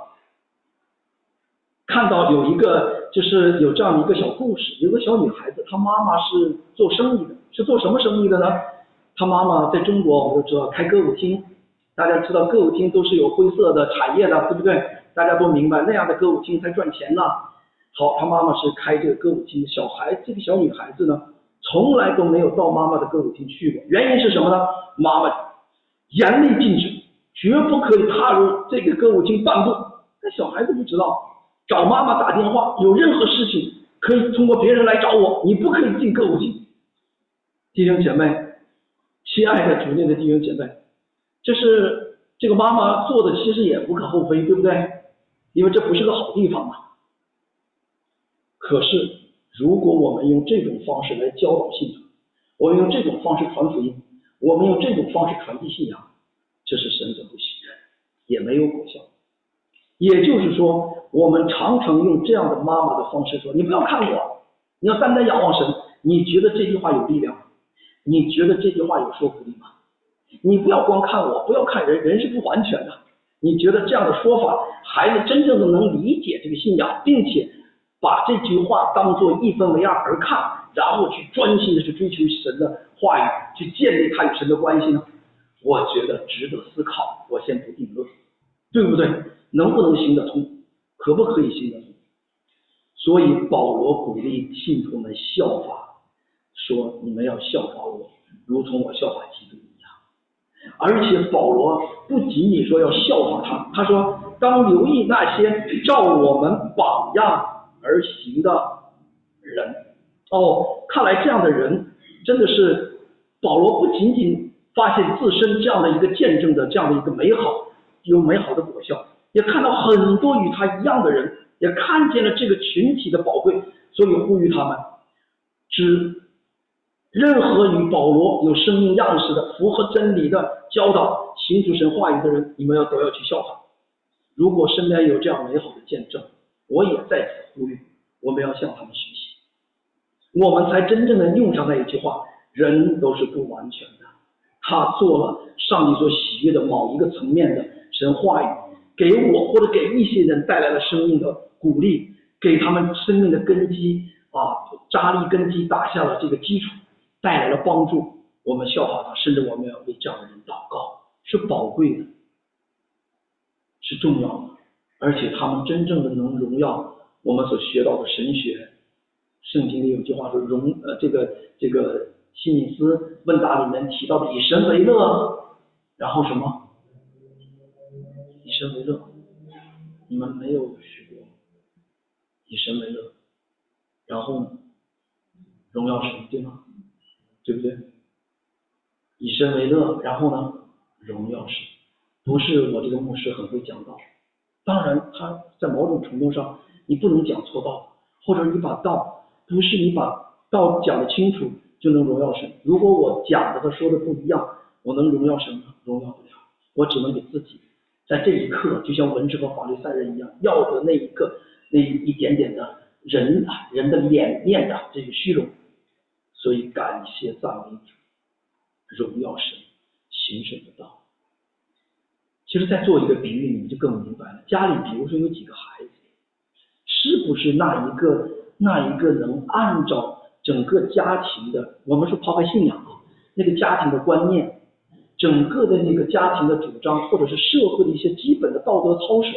看到有一个就是有这样一个小故事，有个小女孩子，她妈妈是做生意的，是做什么生意的呢？她妈妈在中国我们都知道开歌舞厅，大家知道歌舞厅都是有灰色的产业的，对不对？大家都明白那样的歌舞厅才赚钱呢。好，她妈妈是开这个歌舞厅，小孩这个小女孩子呢从来都没有到妈妈的歌舞厅去过，原因是什么呢？妈妈严厉禁止，绝不可以踏入这个歌舞厅半步。但小孩子不知道，找妈妈打电话，有任何事情可以通过别人来找我，你不可以进歌舞厅。弟兄姐妹，亲爱的主内的弟兄姐妹，这是这个妈妈做的，其实也无可厚非，对不对？因为这不是个好地方嘛。可是如果我们用这种方式来教导信徒，我们用这种方式传福音，我们用这种方式传递信仰，这是神所不喜悦，也没有果效。也就是说，我们常常用这样的妈妈的方式说，你不要看我，你要单单仰望神。你觉得这句话有力量吗？你觉得这句话有说服力吗？你不要光看我，不要看人，人是不完全的。你觉得这样的说法孩子真正的能理解这个信仰，并且把这句话当作一分为二而看，然后去专心的去追求神的话语，去建立他与神的关系呢？我觉得值得思考，我先不定论，对不对？能不能行得通？可不可以行得通？所以保罗鼓励信徒们效法，说你们要效法我，如同我效法基督一样。而且保罗不仅仅说要效法他，他说当留意那些照我们榜样而行的人。哦，看来这样的人真的是保罗不仅仅发现自身这样的一个见证的这样的一个美好，有美好的果效，也看到很多与他一样的人，也看见了这个群体的宝贵，所以呼吁他们，只任何与保罗有生命样式的、符合真理的教导、行主神话语的人，你们要都要去效法。如果身边有这样美好的见证，我也在此呼吁，我们要向他们学习，我们才真正的用上那一句话：人都是不完全的，他做了上帝所喜悦的某一个层面的神话语，给我或者给一些人带来了生命的鼓励，给他们生命的根基啊，扎立根基，打下了这个基础，带来了帮助。我们效法他，甚至我们要为这样的人祷告，是宝贵的，是重要的，而且他们真正的能荣耀我们所学到的神学。圣经里有句话说，荣呃这个这个希米斯问答里面提到的以神为乐，然后什么？以神为乐，你们没有学过以神为乐，然后荣耀神，对吗？对不对？以神为乐，然后呢，荣耀神。不是我这个牧师很会讲道，当然他在某种程度上你不能讲错道，或者你把道不是你把道讲得清楚就能荣耀神。如果我讲的和说的不一样，我能荣耀神吗？荣耀不了。我只能给自己在这一刻，就像文士和法利赛人一样，要得那一个那一点点的人人的脸面的这个虚荣。所以感谢赞美主，荣耀神，行神的道。其实再做一个比喻，你们就更明白了。家里比如说有几个孩子，是不是那一个那一个能按照整个家庭的，我们说抛开信仰啊，那个家庭的观念，整个的那个家庭的主张，或者是社会的一些基本的道德操守，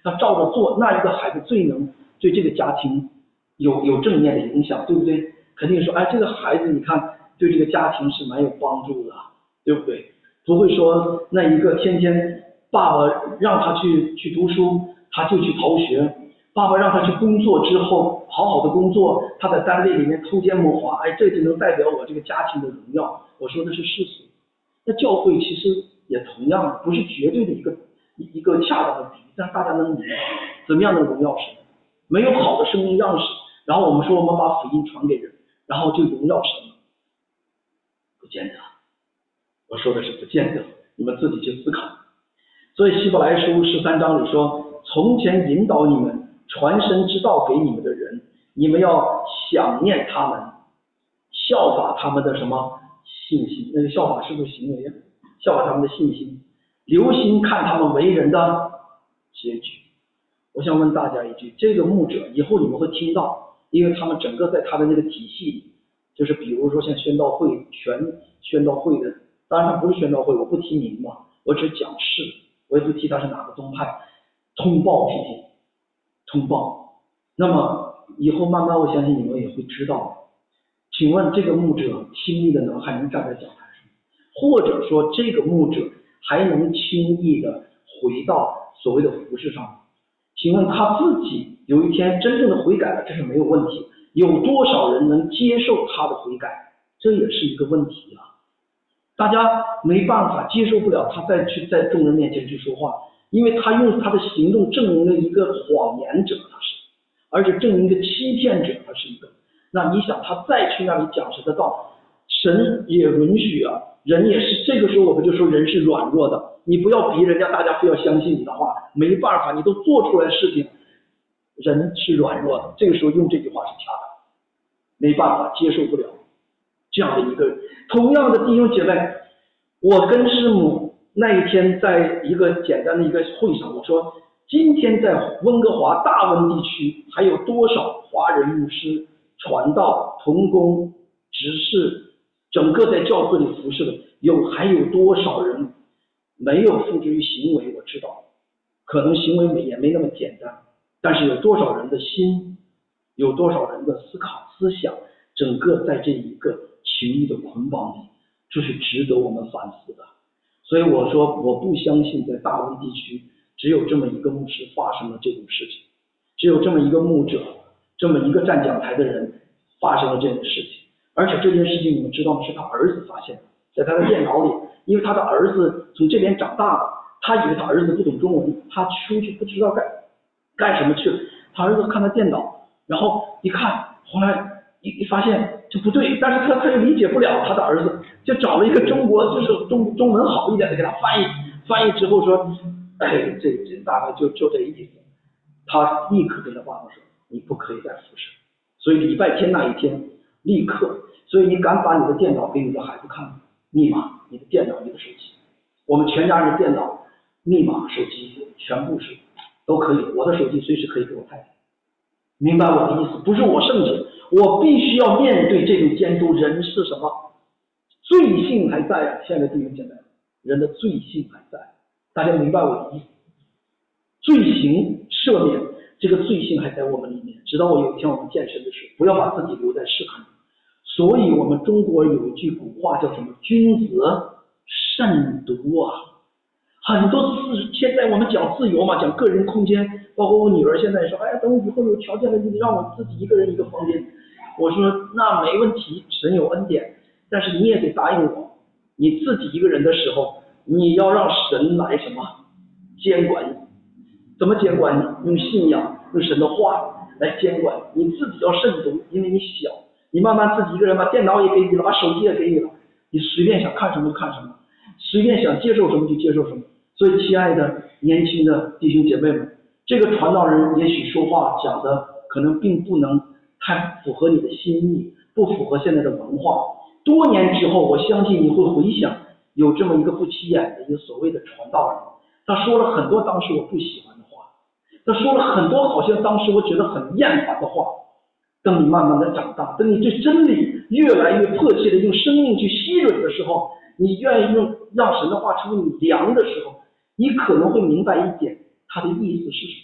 他照着做，那一个孩子最能对这个家庭有有正面的影响，对不对？肯定说，哎，这个孩子你看对这个家庭是蛮有帮助的，对不对？不会说那一个天天爸爸让他去去读书，他就去逃学，爸爸让他去工作之后好好的工作，他在单位里面偷奸摸滑，哎，这就能代表我这个家庭的荣耀。我说的是世俗，那教会其实也同样的，不是绝对的一个一个恰当的比喻，但大家能明白怎么样的荣耀神。没有好的生命样式，然后我们说我们把福音传给人，然后就荣耀神了，不见得。我说的是不见得，你们自己去思考。所以希伯来书十三章里说，从前引导你们传神之道给你们的人，你们要想念他们，效法他们的什么信心？那个效法是不是行为啊？效法他们的信心，留心看他们为人的结局。我想问大家一句，这个牧者以后你们会听到，因为他们整个在他的那个体系里，就是比如说像宣道会、全宣道会的，当然他不是宣道会，我不提名嘛，我只讲事，我也不提他是哪个宗派，通报批评，通报。那么以后慢慢我相信你们也会知道，请问这个牧者轻易的能还能站在讲台上，或者说这个牧者还能轻易的回到所谓的服事上？请问他自己有一天真正的悔改了，这是没有问题，有多少人能接受他的悔改，这也是一个问题啊。大家没办法接受不了他再去在众人面前去说话，因为他用他的行动证明了一个谎言者，他是，而且证明一个欺骗者，他是一个。那你想他再去那里讲神的道，神也允许啊，人也是。这个时候我们就说人是软弱的，你不要逼人家大家非要相信你的话，没办法，你都做出来事情，人是软弱的，这个时候用这句话是恰当，没办法，接受不了这样的一个。同样的弟兄姐妹，我跟师母那一天在一个简单的一个会上，我说今天在温哥华大温地区还有多少华人牧师传道同工执事，整个在教会里服侍的，有还有多少人没有付之于行为？我知道可能行为也没那么简单，但是有多少人的心，有多少人的思考思想，整个在这一个情欲的捆绑里，这是值得我们反思的。所以我说我不相信在大温地区只有这么一个牧师发生了这种事情，只有这么一个牧者，这么一个站讲台的人发生了这种事情。而且这件事情你们知道是他儿子发现的，在他的电脑里，因为他的儿子从这边长大了，他以为他儿子不懂中文，他出去不知道干干什么去了，他儿子看他电脑，然后一看，后来一一发现就不对，但是他他又理解不了他的儿子，就找了一个中国就是中中文好一点的给他翻译，翻译之后说，哎，这这大概就就这意思。他立刻跟他爸爸说，你不可以再服侍。所以礼拜天那一天立刻，所以你敢把你的电脑给你的孩子看吗？密码，你的电脑，你的手机，我们全家人电脑密码手机全部是都可以，我的手机随时可以给我太太。明白我的意思？不是我圣洁，我必须要面对这种监督。人是什么？罪性还在啊！现在弟兄姐妹，人的罪性还在，大家明白我的意思？罪行赦免，这个罪性还在我们里面，直到我有一天我们健身的时候，不要把自己留在试探里。所以我们中国有一句古话叫什么？君子慎独啊！很多次现在我们讲自由嘛，讲个人空间，包括我女儿现在说，哎呀，等我以后有条件了，你让我自己一个人一个房间。我说那没问题，神有恩典，但是你也得答应我，你自己一个人的时候，你要让神来什么监管你？怎么监管你？用信仰，用神的话来监管你。你自己要慎独，因为你小，你慢慢自己一个人把电脑也给你了，把手机也给你了，你随便想看什么就看什么，随便想接受什么就接受什么。所以亲爱的年轻的弟兄姐妹们，这个传道人也许说话讲的可能并不能太符合你的心意，不符合现在的文化。多年之后，我相信你会回想有这么一个不起眼的一个所谓的传道人，他说了很多当时我不喜欢的话，他说了很多好像当时我觉得很厌烦的话。等你慢慢的长大，等你对真理越来越迫切的用生命去吸吮的时候，你愿意用让神的话成为你粮的时候，你可能会明白一点他的意思是什么。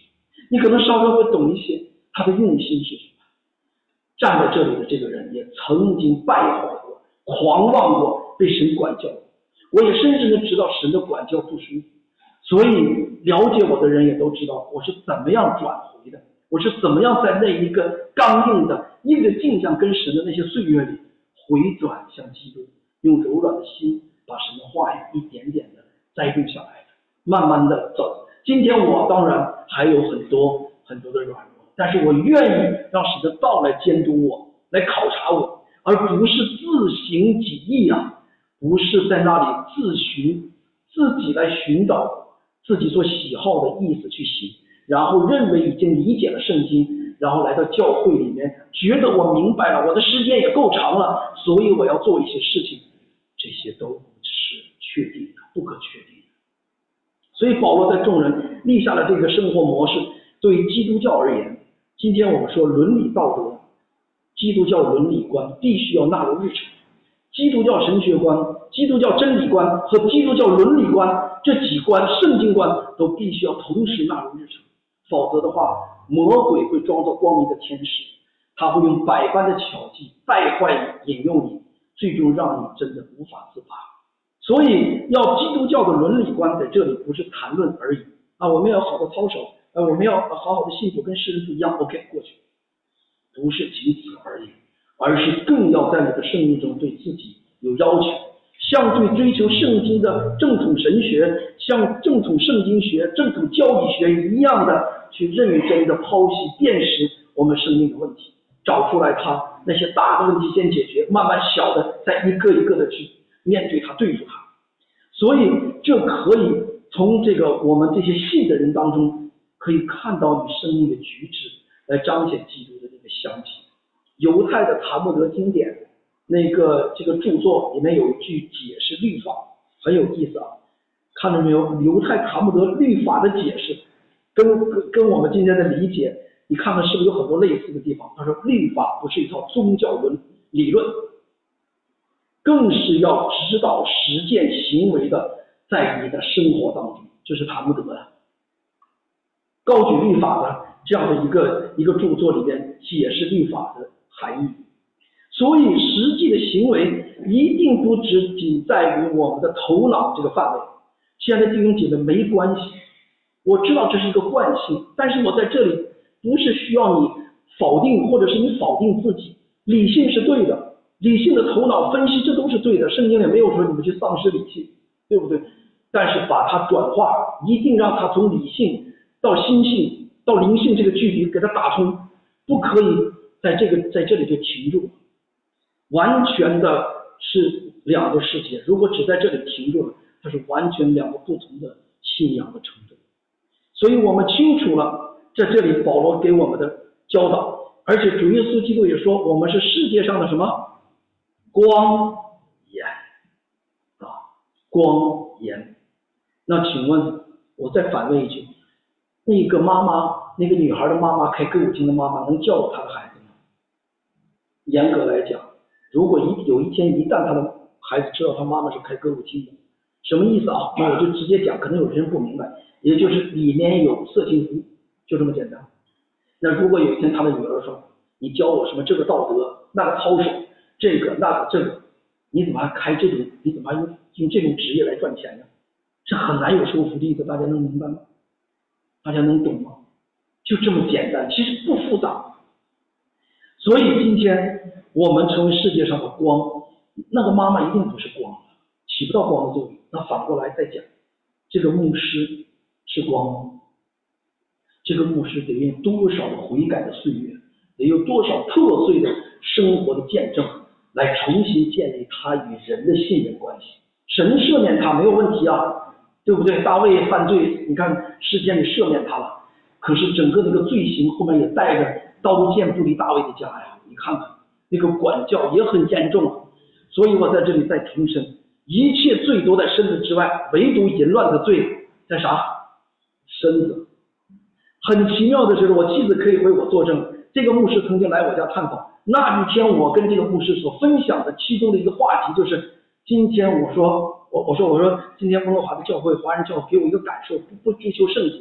你可能稍微会懂一些他的用心是什么。站在这里的这个人也曾经败坏过、狂妄过，被神管教。我也深深的知道神的管教不舒服，所以了解我的人也都知道我是怎么样转回的，我是怎么样在那一个刚硬的、硬着镜像跟神的那些岁月里回转向基督，用柔软的心把神的话语一点点的栽种下来的，慢慢的走。今天我当然还有很多很多的软弱，但是我愿意让神的道来监督我，来考察我，而不是自行己意啊，不是在那里自寻自己来寻找自己所喜好的意思去行，然后认为已经理解了圣经，然后来到教会里面觉得我明白了，我的时间也够长了，所以我要做一些事情，这些都不是确定的，不可确定的。所以保罗在众人立下了这个生活模式。对于基督教而言，今天我们说伦理道德，基督教伦理观必须要纳入日常，基督教神学观、基督教真理观和基督教伦理观这几观圣经观都必须要同时纳入日常，否则的话，魔鬼会装作光明的天使，他会用百般的巧计败坏引诱你，最终让你真的无法自拔。所以要基督教的伦理观在这里不是谈论而已啊，我们要好的操守，呃，我们要好好的信主，跟世人不一样 ，OK 过去，不是仅此而已，而是更要在你的生命中对自己有要求，像对追求圣经的正统神学，像正统圣经学、正统教理学一样的去认真的剖析辨识我们生命的问题，找出来它那些大的问题先解决，慢慢小的再一个一个的去面对它、对付它。所以这可以从这个我们这些信的人当中可以看到你生命的举止，来彰显基督的这个香气。犹太的塔木德经典那个这个著作里面有一句解释律法，很有意思啊，看到没有？犹太塔木德律法的解释跟跟我们今天的理解，你看看是不是有很多类似的地方？他说律法不是一套宗教论理论，更是要指导实践行为的，在你的生活当中，这是塔木德的高举律法的这样的一个一个著作里面解释律法的含义。所以实际的行为一定不只仅在于我们的头脑这个范围。现在弟兄姐妹没关系，我知道这是一个惯性，但是我在这里不是需要你否定，或者是你否定自己。理性是对的，理性的头脑分析这都是对的，圣经也没有说你们去丧失理性，对不对？但是把它转化，一定让它从理性到心性到灵性这个距离给它打通，不可以在这个在这里就停住，完全的是两个世界。如果只在这里停住了，它是完全两个不同的信仰的程度。所以我们清楚了在这里保罗给我们的教导，而且主耶稣基督也说我们是世界上的什么光盐啊，光盐。那请问我再反问一句，那个妈妈，那个女孩的妈妈，开歌舞厅的妈妈能教导她的孩子吗？严格来讲，如果一有一天一旦她的孩子知道她妈妈是开歌舞厅的，什么意思啊？那我就直接讲，可能有些人不明白，也就是里面有色情服务，就这么简单。那如果有一天他的女儿说，你教我什么这个道德，那个操守，这个那个这个，你怎么还开这种，你怎么还用用这种职业来赚钱呢？这很难有说服力的，大家能明白吗？大家能懂吗？就这么简单，其实不复杂。所以今天我们成为世界上的光，那个妈妈一定不是光，起不到光的作用。那反过来再讲，这个牧师是光吗？这个牧师得用多少的悔改的岁月，得有多少破碎的生活的见证，来重新建立他与人的信任关系。神赦免他没有问题啊，对不对？大卫犯罪，你看诗篇里赦免他了，可是整个那个罪行后面也带着刀剑不离大卫的家呀，你看看那个管教也很严重啊。所以我在这里再重申，一切罪都在身子之外，唯独淫乱的罪在啥？身子。很奇妙的是，我妻子可以为我作证，这个牧师曾经来我家探访，那一天我跟这个牧师所分享的其中的一个话题就是，今天我说我我说我说今天温哥华的教会华人教会给我一个感受，不不追求圣洁，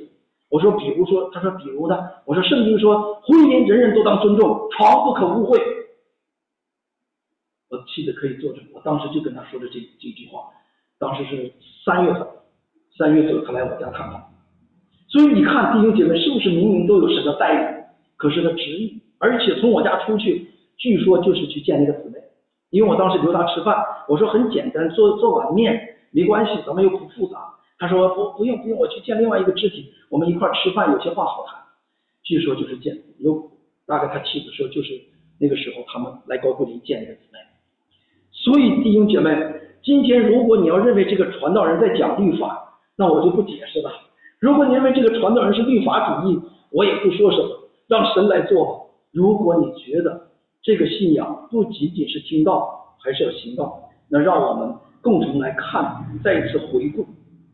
我说比如说，他说比如呢？我说圣经说婚姻人人都当尊重，床不可污秽。我妻子可以作证，我当时就跟他说的这这句话。当时是三月份，三月左右他来我家看看。所以你看弟兄姐妹是不是明明都有神的带领，可是他执意，而且从我家出去，据说就是去见那个姊妹。因为我当时留他吃饭，我说很简单，做做碗面没关系，咱们又不复杂。他说不不用不用，我去见另外一个肢体，我们一块吃饭，有些话好谈。据说就是见，有大概他妻子说就是那个时候他们来高句丽见那个姊妹。所以弟兄姐妹，今天如果你要认为这个传道人在讲律法，那我就不解释了。如果你认为这个传道人是律法主义，我也不说什么，让神来做。如果你觉得这个信仰不仅仅是听道，还是要行道，那让我们共同来看，再一次回顾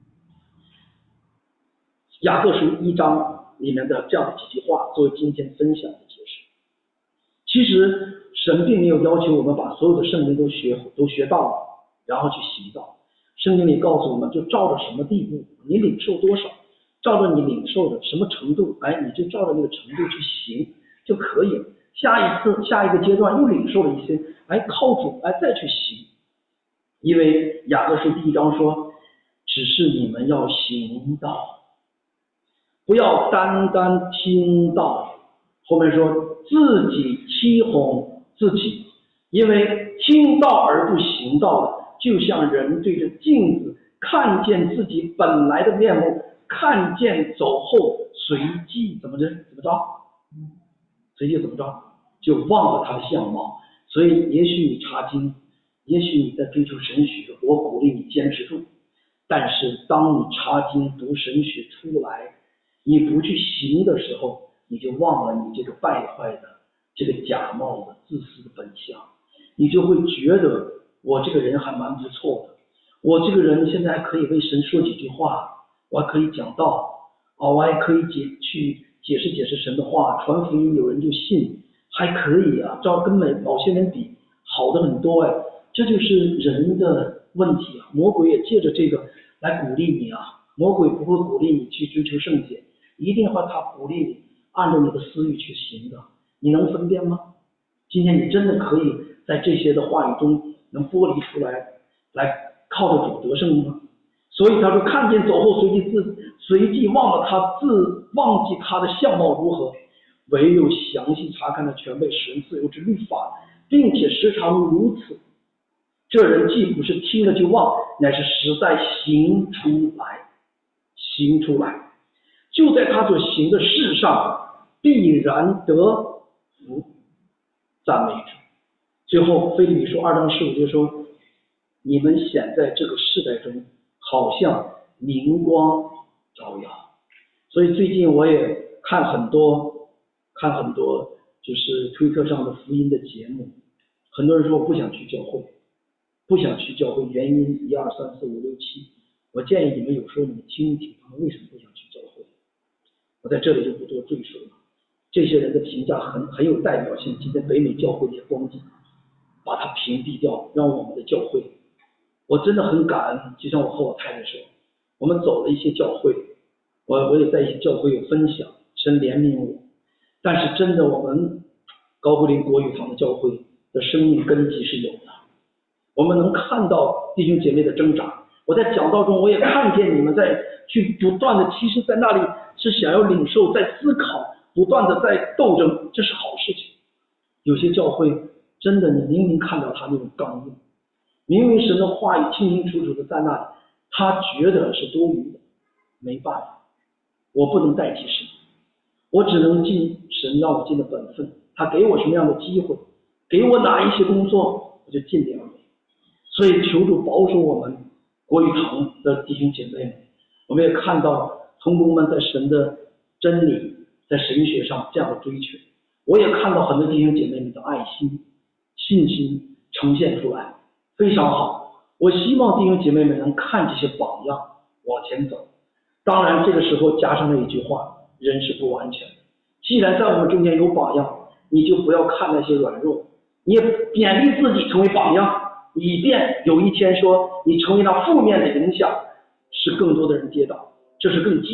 雅各书一章里面的这样的几句话，作为今天分享的解释。其实神并没有要求我们把所有的圣经都学都学到了，然后去行道。圣经里告诉我们，就照着什么地步，你领受多少，照着你领受的什么程度，哎，你就照着那个程度去行就可以了。下一次下一个阶段又领受了一些，哎，靠主哎再去行。因为雅各书第一章说，只是你们要行道，不要单单听道。后面说自己欺哄自己，因为听道而不行道的，就像人对着镜子看见自己本来的面目，看见走后随即怎么着怎么着，随即怎么着就忘了他的相貌。所以也许你查经，也许你在追求神学，我鼓励你坚持住。但是当你查经读神学出来，你不去行的时候，你就忘了你这个败坏的这个假冒的自私的本相，你就会觉得我这个人还蛮不错的，我这个人现在还可以为神说几句话，我还可以讲道，哦，我还可以解去解释解释神的话，传福音有人就信，还可以啊，照跟某些人比好的很多哎，这就是人的问题啊。魔鬼也借着这个来鼓励你啊，魔鬼不会鼓励你去追求圣洁，一定会他鼓励你按照你的私欲去行的。你能分辨吗？今天你真的可以在这些的话语中能剥离出来，来靠着主得胜吗？所以他说，看见走后随即自随即忘了他自忘记他的相貌如何，唯有详细查看的全被神自由之律法，并且时常如此，这人既不是听了就忘，乃是实在行出来，行出来，就在他所行的事上必然得福。赞美主。最后腓立比书二章十五节说，你们显在这个世代中好像明光照耀。所以最近我也看很多看很多就是推特上的福音的节目，很多人说我不想去教会，不想去教会，原因一二三四五六七，我建议你们有时候你们听一听他们为什么不想去教会，我在这里就不多赘述了。这些人的评价很很有代表性，今天北美教会的光景把它屏蔽掉，让我们的教会，我真的很感恩。就像我和我太太说，我们走了一些教会，我我也在一些教会有分享，神怜悯我。但是真的，我们高布林国语堂的教会的生命根基是有的，我们能看到弟兄姐妹的挣扎。我在讲道中我也看见你们在去不断的，其实在那里是想要领受，在思考，不断的在斗争，这是好事情。有些教会真的，你明明看到他那种刚硬，明明神的话语清清楚楚的在那里，他觉得是多余的，没办法，我不能代替神，我只能尽神让我尽的本分，他给我什么样的机会，给我哪一些工作，我就尽力而为。所以求主保守我们国语堂的弟兄姐妹们，我们也看到同工们在神的真理，在神学上这样的追求，我也看到很多弟兄姐妹们的爱心信心呈现出来，非常好。我希望弟兄姐妹们能看这些榜样往前走。当然这个时候加上了一句话，人是不完全的，既然在我们中间有榜样，你就不要看那些软弱，你也勉励自己成为榜样，以便有一天说你成为那负面的影响，使更多的人跌倒，这是更积极的。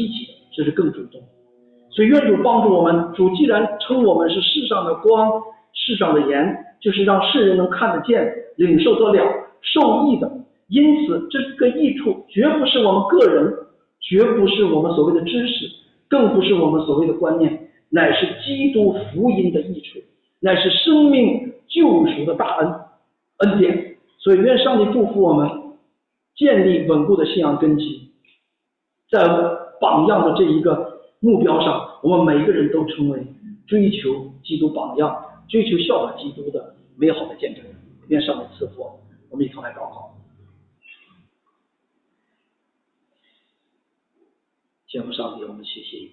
这是更主动。所以愿主帮助我们，主既然称我们是世上的光，世上的盐，就是让世人能看得见，领受得了，受益的。因此这个益处绝不是我们个人，绝不是我们所谓的知识，更不是我们所谓的观念，乃是基督福音的益处，乃是生命救赎的大恩恩典。所以愿上帝祝福我们建立稳固的信仰根基，在榜样的这一个目标上，我们每一个人都成为追求基督榜样，追求效法基督的美好的见证人。愿上帝赐福我们。我们一同来祷告。天父上帝，我们谢谢你，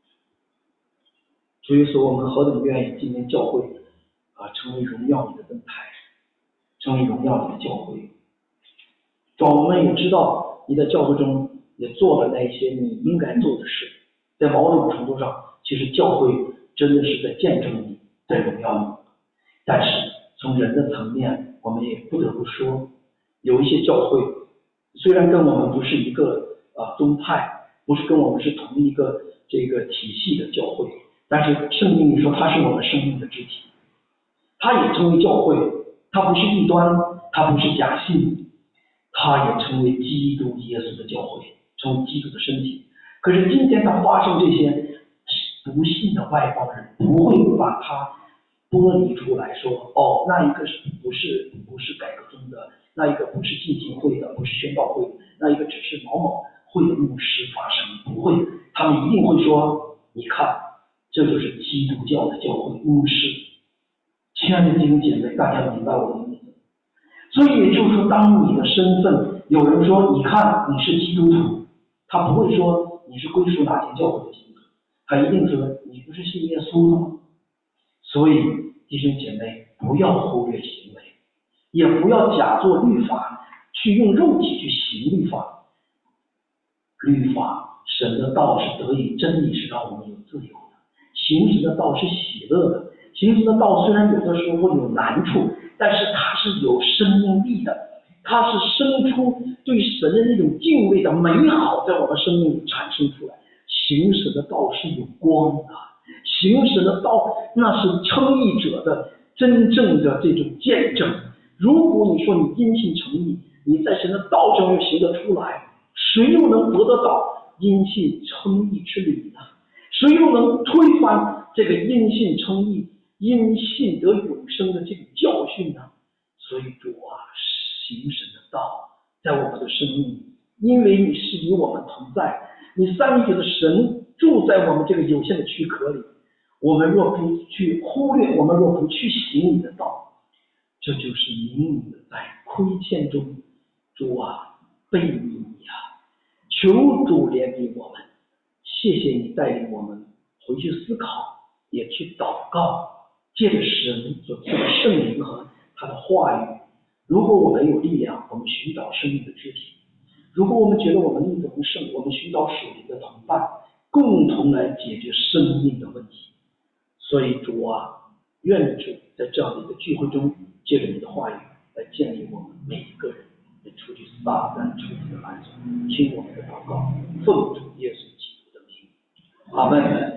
主耶稣，我们何等愿意今天教会啊成为荣耀你的灯台，成为荣耀你的教会。主，我们也知道你在教会中也做了那些你应该做的事，在某种程度上，其实教会真的是在见证你，在荣耀你。但是从人的层面，我们也不得不说，有一些教会虽然跟我们不是一个啊宗派，不是跟我们是同一个这个体系的教会，但是圣经里说它是我们生命的肢体，它也成为教会，它不是异端，它不是假信，它也成为基督耶稣的教会，成为基督的身体。可是今天它发生这些不信的外邦人不会把它剥离出来说，哦，那一个是不是不是改革宗的，那一个不是浸信会的，不是宣道会的，那一个只是某某会的牧师发生，不会，他们一定会说，你看，这就是基督教的教会牧师。亲爱的弟兄姐妹，大家明白我的意思？所以也就是说，当你的身份有人说，你看你是基督徒，他不会说你是归属哪间教会的基督徒，他一定说你不是信耶稣的吗？所以弟兄姐妹，不要忽略行为，也不要假作律法，去用肉体去行律法。律法，神的道是得以真理，是让我们有自由的；行神的道是喜乐的。行神的道虽然有的时候会有难处，但是它是有生命力的，它是生出对神的那种敬畏的美好，在我们生命里产生出来。行神的道是有光的，行神的道那是称义者的真正的这种见证。如果你说你因信称义，你在神的道中又行得出来，谁又能得得到因信称义之理呢？谁又能推翻这个因信称义、因信得永生的这个教训呢？所以主啊，行神的道在我们的生命里，因为你是与我们同在，你三一者的神住在我们这个有限的躯壳里。我们若不去忽略，我们若不去行你的道，这就是明明的在亏欠中，主啊，背逆你啊！求主怜悯我们，谢谢你带领我们回去思考，也去祷告，借着神所赐的圣灵和他的话语。如果我们有力量，我们寻找生命的肢体；如果我们觉得我们力不能胜，我们寻找属灵的同伴，共同来解决生命的问题。所以主啊，愿主在这样的一个聚会中，借着你的话语来建立我们每一个人，来除去撒旦出去的拦阻。听我们的祷告，奉主耶稣基督的名，阿们。